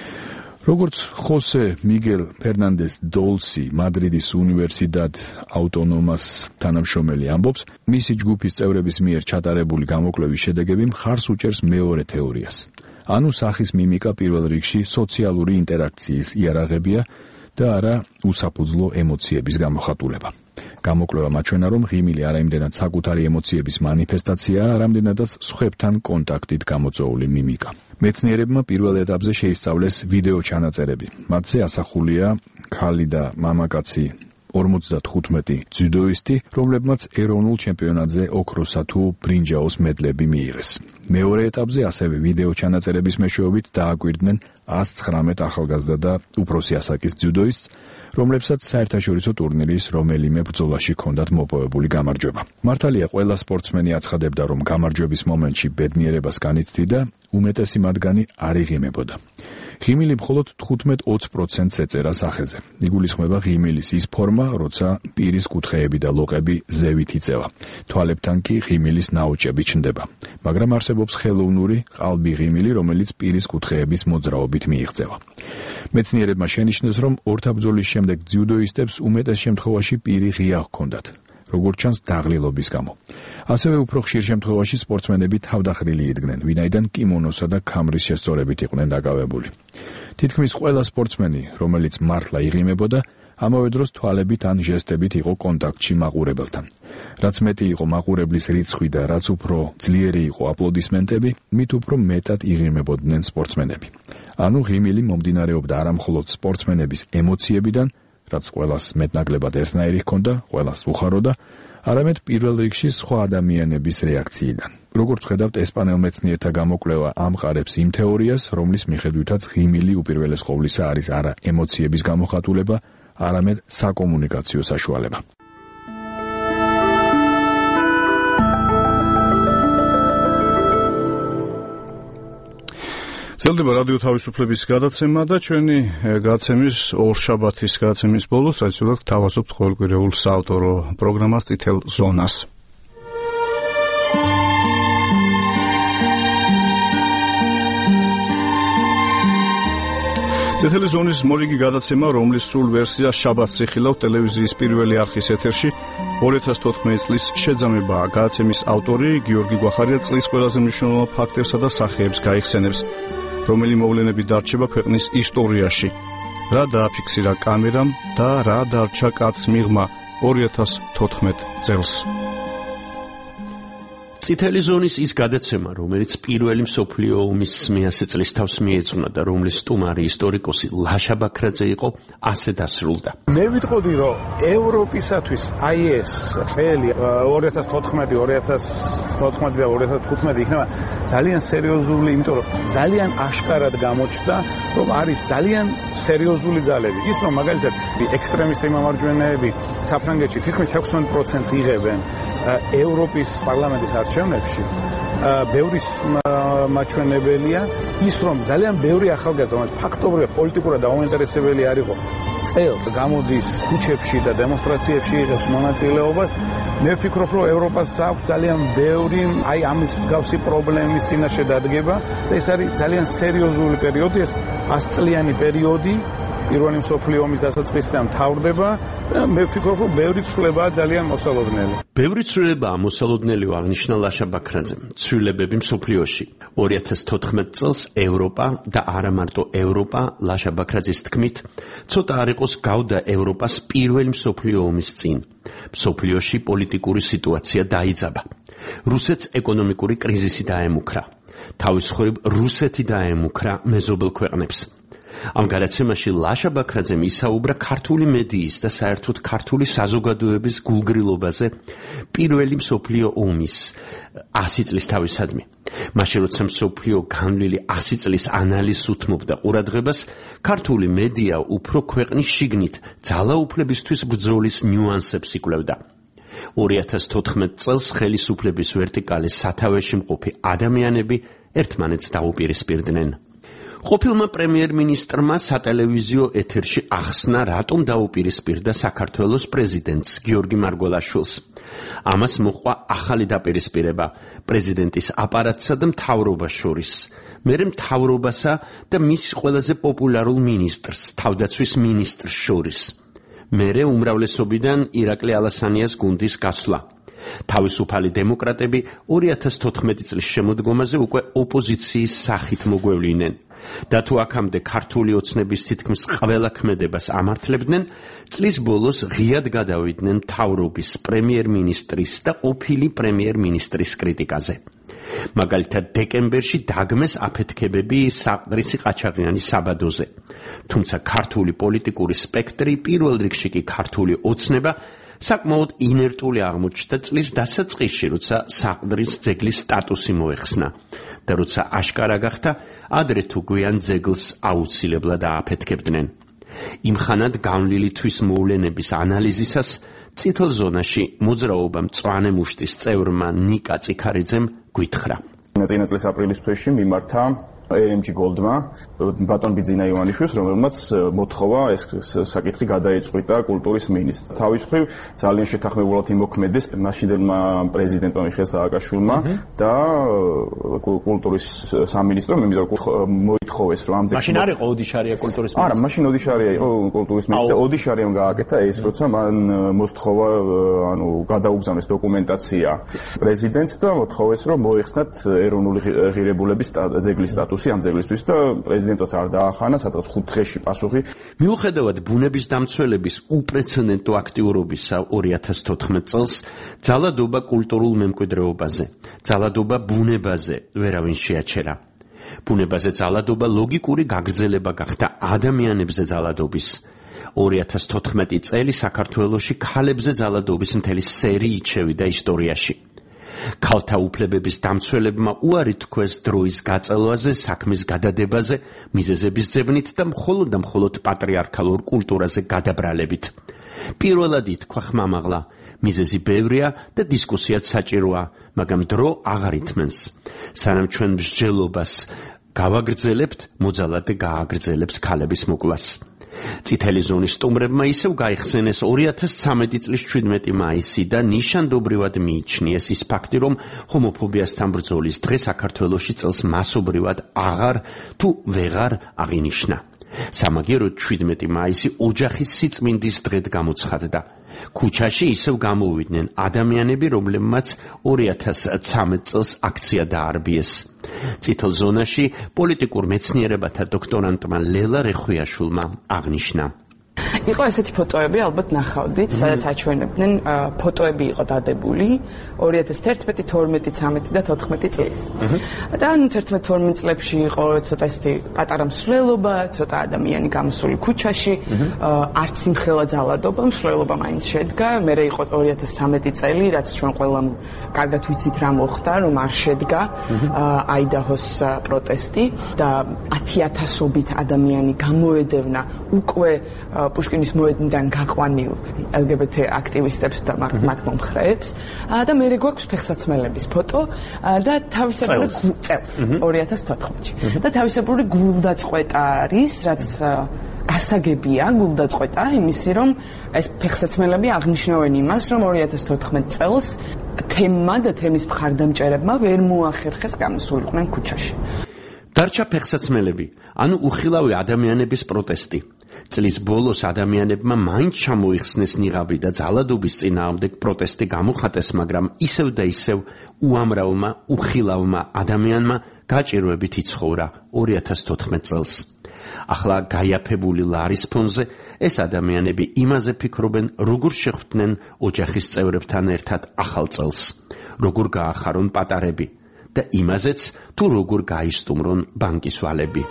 როგორც ხოსე მიგელ ფერნანდეს დოლსი მადრიდის უნივერსიტეტ აუტონომას თანამშრომელი ამბობს, მისი ჯგუფის წევრების მიერ ჩატარებული გამოკვლევის შედეგები მხარს უჭერს მეორე თეორიას. ანუ სახის მიმიკა პირველ რიგში სოციალური ინტერაქციის იარაღებია და არა უსაფუძვლო ემოციების გამოხატულება. გამოკვლევა მაჩვენა, რომ ღიმილი არა იმდენად საკუთარი ემოციების მანიფესტაციაა, რამდენადაც სხვებთან კონტაქტით გამოწვეული მიმიკა. მეცნიერებმა პირველ ეტაპზე შეისწავლეს ვიდეო ჩანაწერები. მათზე ასახულია ქალი და მამაკაცი ორმოცდათხუთმეტი ძიუდოისტი, რომლებმაც ეროვნულ ჩემპიონატზე ოქროსა თუ ბრინჯაოს მედლები მიიღეს. მეორე ეტაპზე ასევე ვიდეო ჩანაწერების მეშვეობით დააკვირდნენ ას ცხრამეტ ახალგაზრდა და უფროსი ასაკის ძიუდოისტს, რომლებსაც საერთაშორისო ტურნირის რომელიმე ბრძოლაში ჰქონდათ მოპოვებული გამარჯვება. მართალია, ყველა სპორტსმენი აცხადებდა, რომ გამარჯვების მომენტში ბედნიერებას განიცდიდა, უმეტესი მათგანი არ იღიმებოდა. ღიმილი მხოლოდ თხუთმეტ ოცი პროცენტს ეწერა სახეზე. იგულისხმება ღიმილის ის ფორმა, როცა პირის კუთხეები და ლოყები ზევით იწევა. თვალებთან კი ღიმილის ნაოჭები ჩნდება. მაგრამ არსებობს ხელოვნური ყალბი ღიმილი, რომელიც პირის კუთხეების მოძრაობით მიიღწევა. მეცნიერებმა შენიშნეს, რომ ორთაბრძოლის შემდეგ ძიუდოისტებს უმეტეს შემთხვევაში პირი ღია ჰქონდათ, როგორც ჩანს დაღლილობის გამო. ასევე უფრო ხშირ შემთხვევაში სპორტსმენები თავდახრილი იდგნენ, ვინაიდან კიმონოსა და ქამრის შესწორებით იყვნენ დაკავებული. თითქმის ყველა სპორტსმენი, რომელიც მართლა იღიმებოდა, ამავე დროს თვალებით ან ჟესტებით იყო კონტაქტში მაყურებელთან. რაც მეტი იყო მაყურებლის რიცხვი და რაც უფრო ძლიერი იყო აპლოდისმენტები, მით უფრო მეტად იღიმებოდნენ სპორტსმენები. ანუ ღიმილი მომდინარეობდა არა მხოლოდ სპორტსმენების ემოციებიდან, რაც ყველას მეტნაკლებად ერთნაირი ჰქონდა, ყველას უხაროდა, არამედ პირველ რიგში სხვა ადამიანების რეაქციიდან. როგორც ხედავთ, ესპანელ მეცნიერთა გამოკვლევა ამყარებს იმ თეორიას, რომლის მიხედვითაც ღიმილი უპირველეს ყოვლისა არის არა ემოციების გამოხატულება, არამედ საკომუნიკაციო საშუალება. ძლდება რადიო თავისუფლების გადაცემა და ჩვენი გადაცემის ორშაბათის გადაცემის ბოლოს ტრადიციულად გთავაზობთ ყოველკვირეულ საავტორო პროგრამას წითელ ზონას. წითელი ზონის მორიგი გადაცემა, რომლის სრულ ვერსიას შაბათს იხილავთ ტელევიზიის პირველი არხის ეთერში, ორი ათას თოთხმეტი წლის შეძამებაა. გადაცემის ავტორი გიორგი გვახარია წლის ყველაზე მნიშვნელოვან ფაქტებსა და სახეებს გაიხსენებს, რომელი მოვლენები დარჩება ქვეყნის ისტორიაში. რა დააფიქსირა კამერამ და რა დარჩა კაცს მიღმა ორი ათას თოთხმეტი წელს. წითელი ზონის ის გადაცემა, რომელიც პირველი მსოფლიო ომის მეათე წლის თავს მიეძღვნა და რომლის სტუმარი ისტორიკოსი ლაშა ბაქრაძე იყო, ასე დასრულდა. მე ვიტყოდი, რომ ევროპისათვის აი ეს წელი ორი ათას თოთხმეტი, ორი ათას თოთხმეტი და ორი ათას თხუთმეტი იქნება ძალიან სერიოზული, იმიტომ რომ ძალიან აშკარად გამოჩნდა, რომ არის ძალიან სერიოზული ძალები. ის რომ მაგალითად ექსტრემისტი მამარჯვენეები საფრანგეთში თითქმის ექვსმეტ პროცენტს იღებენ ევროპის პარლამენტის არჩევნებში, ბევრი მაჩვენებელია ის, რომ ძალიან ბევრი ახალგაზრდა, რომელიც ფაქტობრივად პოლიტიკურად დაუინტერესებელი არ იყო, წელს გამოდის ქუჩებში და დემონსტრაციებში იღებს მონაწილეობას. მე ვფიქრობ, რომ ევროპას აქვს ძალიან ბევრი აი ამის მსგავსი პრობლემის წინაშე დადგება და ეს არის ძალიან სერიოზული პერიოდი, ეს ასწლიანი პერიოდი პირველი მსოფლიო ომის დასაწყისიდან მთავრდება და მე ვფიქრობ, რომ ბევრი ცვლილებაა ძალიან მოსალოდნელი. ბევრი ცვლილებაა მოსალოდნელი, აღნიშნა ლაშა ბაქრაძე. ცვლილებები მსოფლიოში. ორი ათას თოთხმეტი წელს ევროპა და არა მარტო ევროპა, ლაშა ბაქრაძის თქმით, ცოტა არ იყოს გავდა ევროპას პირველი მსოფლიო ომის წინ. მსოფლიოში პოლიტიკური სიტუაცია დაიძაბა. რუსეთს ეკონომიკური კრიზისი დაემუქრა. თავისუფლებ რუსეთი დაემუქრა მეზობელ ქვეყნებს. ამ გადაცემაში ლაშა ბაქრაძემ ისაუბრა ქართული მედიის და საერთოდ ქართული საზოგადოების გულგრილობაზე პირველი მსოფლიო ომის ასი წლის თავისადმი. მაშინ როცა მსოფლიო განვლილი ასი წლის ანალიზს უთმობდა ყურადღებას, ქართული მედია უფრო ქვეყნის შიგნით ძალაუფლებისთვის ბრძოლის ნიუანსებს იკვლევდა. ორი ათას თოთხმეტი წელს ხელისუფლების ვერტიკალის სათავეში მყოფი ადამიანები ერთმანეთს დაუპირისპირდნენ. ყოფილმა პრემიერ-მინისტრმა სატელევიზიო ეთერში ახსნა, რატომ დაუპირისპირდა საქართველოს პრეზიდენტს გიორგი მარგველაშვილს. ამას მოჰყვა ახალი დაპირისპირება პრეზიდენტის აპარატსა და მთავრობას შორის. მერე მთავრობასა და მის ყველაზე პოპულარულ მინისტრს, თავდაცვის მინისტრს შორის. მერე უმრავლესობიდან ირაკლი ალასანიას გუნდის გასვლა. თავისუფალი დემოკრატები ორი ათას თოთხმეტი წლის შემოდგომაზე უკვე ოპოზიციის სახით მოგვევლინენ. და თუ აქამდე ქართული ოცნების თითქმის ყველა ქმედებას ამართლებდნენ, წლის ბოლოს ღიად გადავიდნენ მთავრობის, პრემიერ-მინისტრის და ყოფილი პრემიერ-მინისტრის კრიტიკაზე. მაგალითად, დეკემბერში დაგმეს აფეთქებები საყდრისი ყაჩაღიანის საბადოზე. თუმცა ქართული პოლიტიკური სპექტრი, პირველ რიგში კი ქართული ოცნება, საკმაოდ ინერტული აღმოჩნდა წლის დასაწყისში, როცა საყდრის ძეგლის სტატუსი მოეხსნა და როცა აშკარა გახდა, ადრე თუ გვიან ძეგლს აუცილებლად ააფეთქებდნენ. იმხანად განვლილი თვის მოვლენების ანალიზისას წითელ ზონაში მოძრაობა მწვანე მუშტის წევრმა ნიკა წიქარიძემ გვითხრა. წინა წლის აპრილის თვეში მიმართა ემ ჯი Goldმა ბატონ ბიძინა ივანიშვილს, რომელმაც მოთხოვა ეს საკითხი გადაეწყვიტა კულტურის მინისტრს. თავის მხრივ ძალიან შეთანხმებულად იმოქმედეს მაშინდელმა პრეზიდენტმა მიხეილ სააკაშვილმა და კულტურის სამინისტრომ, იმიტომ რომ მოითხოვეს, რომ ამ ძეგლს მაშინ არ იყო ოდიშარია კულტურის მინისტრი. არა, მაშინ ოდიშარია იყო კულტურის მინისტრი. ოდიშარიამ გააკეთა ეს, როცა მან მოსთხოვა, ანუ გადაუგზავნეს დოკუმენტაცია პრეზიდენტს და მოთხოვეს, რომ მოეხსნათ ეროვნული ღირებულების ძეგლის სტატუსი ამ ძეგლისთვის და პრეზიდენტს არ დაახანა, სადღაც ხუთ დღეში პასუხი. მიუხედავად ბუნების დამცველების უპრეცედენტო აქტიურობისა ორი ათას თოთხმეტი წელს, ძალადობა კულტურულ მემკვიდრეობაზე, ძალადობა ბუნებაზე ვერავინ შეაჩერა. ბუნებაზე ძალადობა ლოგიკური გაგრძელება გახდა ადამიანებზე ძალადობის. ორი ათას თოთხმეტი წელი საქართველოში ქალებზე ძალადობის მთელი სერიით შევიდა ისტორიაში. ქალთა უფლებების დამცველებმა უარი თქვეს დროის გაწელვაზე, საქმის გადადებაზე, მიზეზების ძებნით და მხოლოდ და მხოლოდ პატრიარქალურ კულტურაზე გადაბრალებით. პირველად ითქვა ხმამაღლა, მიზეზი ბევრია და დისკუსიაც საჭიროა, მაგრამ დრო აღარ ითმენს. სანამ ჩვენ მსჯელობას გავაგრძელებთ, მოძალად გააგრძელებს ქალების მოკლას. წითელი ზონის სტუმრებმა ისევ გაიხსენეს ორი ათას ცხრამეტი წლის შვიდმეტი მაისი და ნიშანდობრივად მიიჩნიეს ის ფაქტი, რომ ჰომოფობიასთან ბრძოლის დღე საქართველოში წელს მასობრივად აღარ თუ ვეღარ აღინიშნა. სამაგიეროდ შვიდმეტი მაისი ოჯახის სიწმინდის დღედ გამოცხადდა. ქუჩაში ისევ გამოვიდნენ ადამიანები, რომლებმაც ორი ათას ცხრამეტ წელს აქცია დაარბიეს. წითელ ზონაში პოლიტიკურ მეცნიერებათა დოქტორანტმა ლელა რეხვიაშვილმა აღნიშნა. იყო ესეთი ფოტოები, ალბათ ნახავდით, სადაც აჩვენებდნენ ფოტოები იყო დადებული ორი ათას თერთმეტი, თორმეტი, ცხრამეტი და თოთხმეტი წლის. და ანუ თერთმეტ თორმეტ წლებში იყო ცოტა ესეთი პატარა მსვლელობა, ცოტა ადამიანი გამოსული ქუჩაში, არც იმხელა ძალადობა, მსვლელობა მაინც შედგა. მერე იყო ორი ათას ცხრამეტი წელი, რაც ჩვენ ყველამ კარგად ვიცით რა მოხდა, რომ არ შედგა აიდაჰოს პროტესტი და ათი ათასობით ადამიანი გამოედევნა უკვე პუშკინის მოედნიდან გაყვანილ ელ გი ბი თი აქტივისტებს და მათ მომხრეებს და მე გვაქვს ფეხსაცმელების ფოტო და თავისებური წელს ორი ათას თოთხმეტში და თავისებური გულდაწყვეტა არის, რაც გასაგებია გულდაწყვეტა იმისი, რომ ეს ფეხსაცმელები აღნიშნავენ იმას, რომ ორი ათას თოთხმეტ წელს თემა და თემის მხარდამჭერებმა ვერ მოახერხეს გამოსულიყვნენ ქუჩაში. დარჩა ფეხსაცმელები, ანუ უხილავი ადამიანების პროტესტი. წლის ბოლოს ადამიანებმა მაინც ჩამოიხსნეს ნიღაბი და ძალადობის წინააღმდეგ პროტესტი გამოხატეს, მაგრამ ისევ და ისევ უამრავმა უხილავმა ადამიანმა გაჭირვებით იცხოვრა ორი ათას თოთხმეტ წელს. ახლა გაიაფებული ლარის ფონზე ეს ადამიანები იმაზე ფიქრობენ, როგორ შეხვდნენ ოჯახის წევრებთან ერთად ახალ წელს, როგორ გაახარონ პატარები და იმაზეც, თუ როგორ გაისტუმრონ ბანკის ვალები.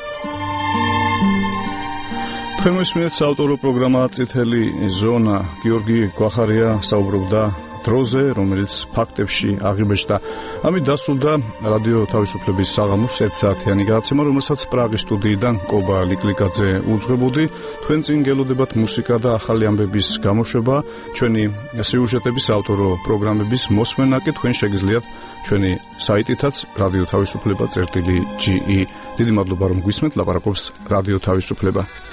თქვენ მოსმენთ საავტორო პროგრამა წითელი ზონა. გიორგი გვახარია საუბრობდა დროზე, რომელიც ფაქტებში აღიბეჭდა. ამით დასრულდა რადიო თავისუფლების საღამოს ერთ საათიანი გადაცემა, რომელსაც პრაღის სტუდიიდან კობა ლიკლიკაძე უძღვებოდი. თქვენ წინ გელოდებათ მუსიკა და ახალი ამბების გამოშვება, ჩვენი სიუჟეტების საავტორო პროგრამების მოსმენა კი თქვენ შეგიძლიათ ჩვენი საიტითაც რადიო თავისუფლება წერტილი ჯი ი. დიდი მადლობა რომ გვისმენთ, ლაპარაკობს რადიო თავისუფლება.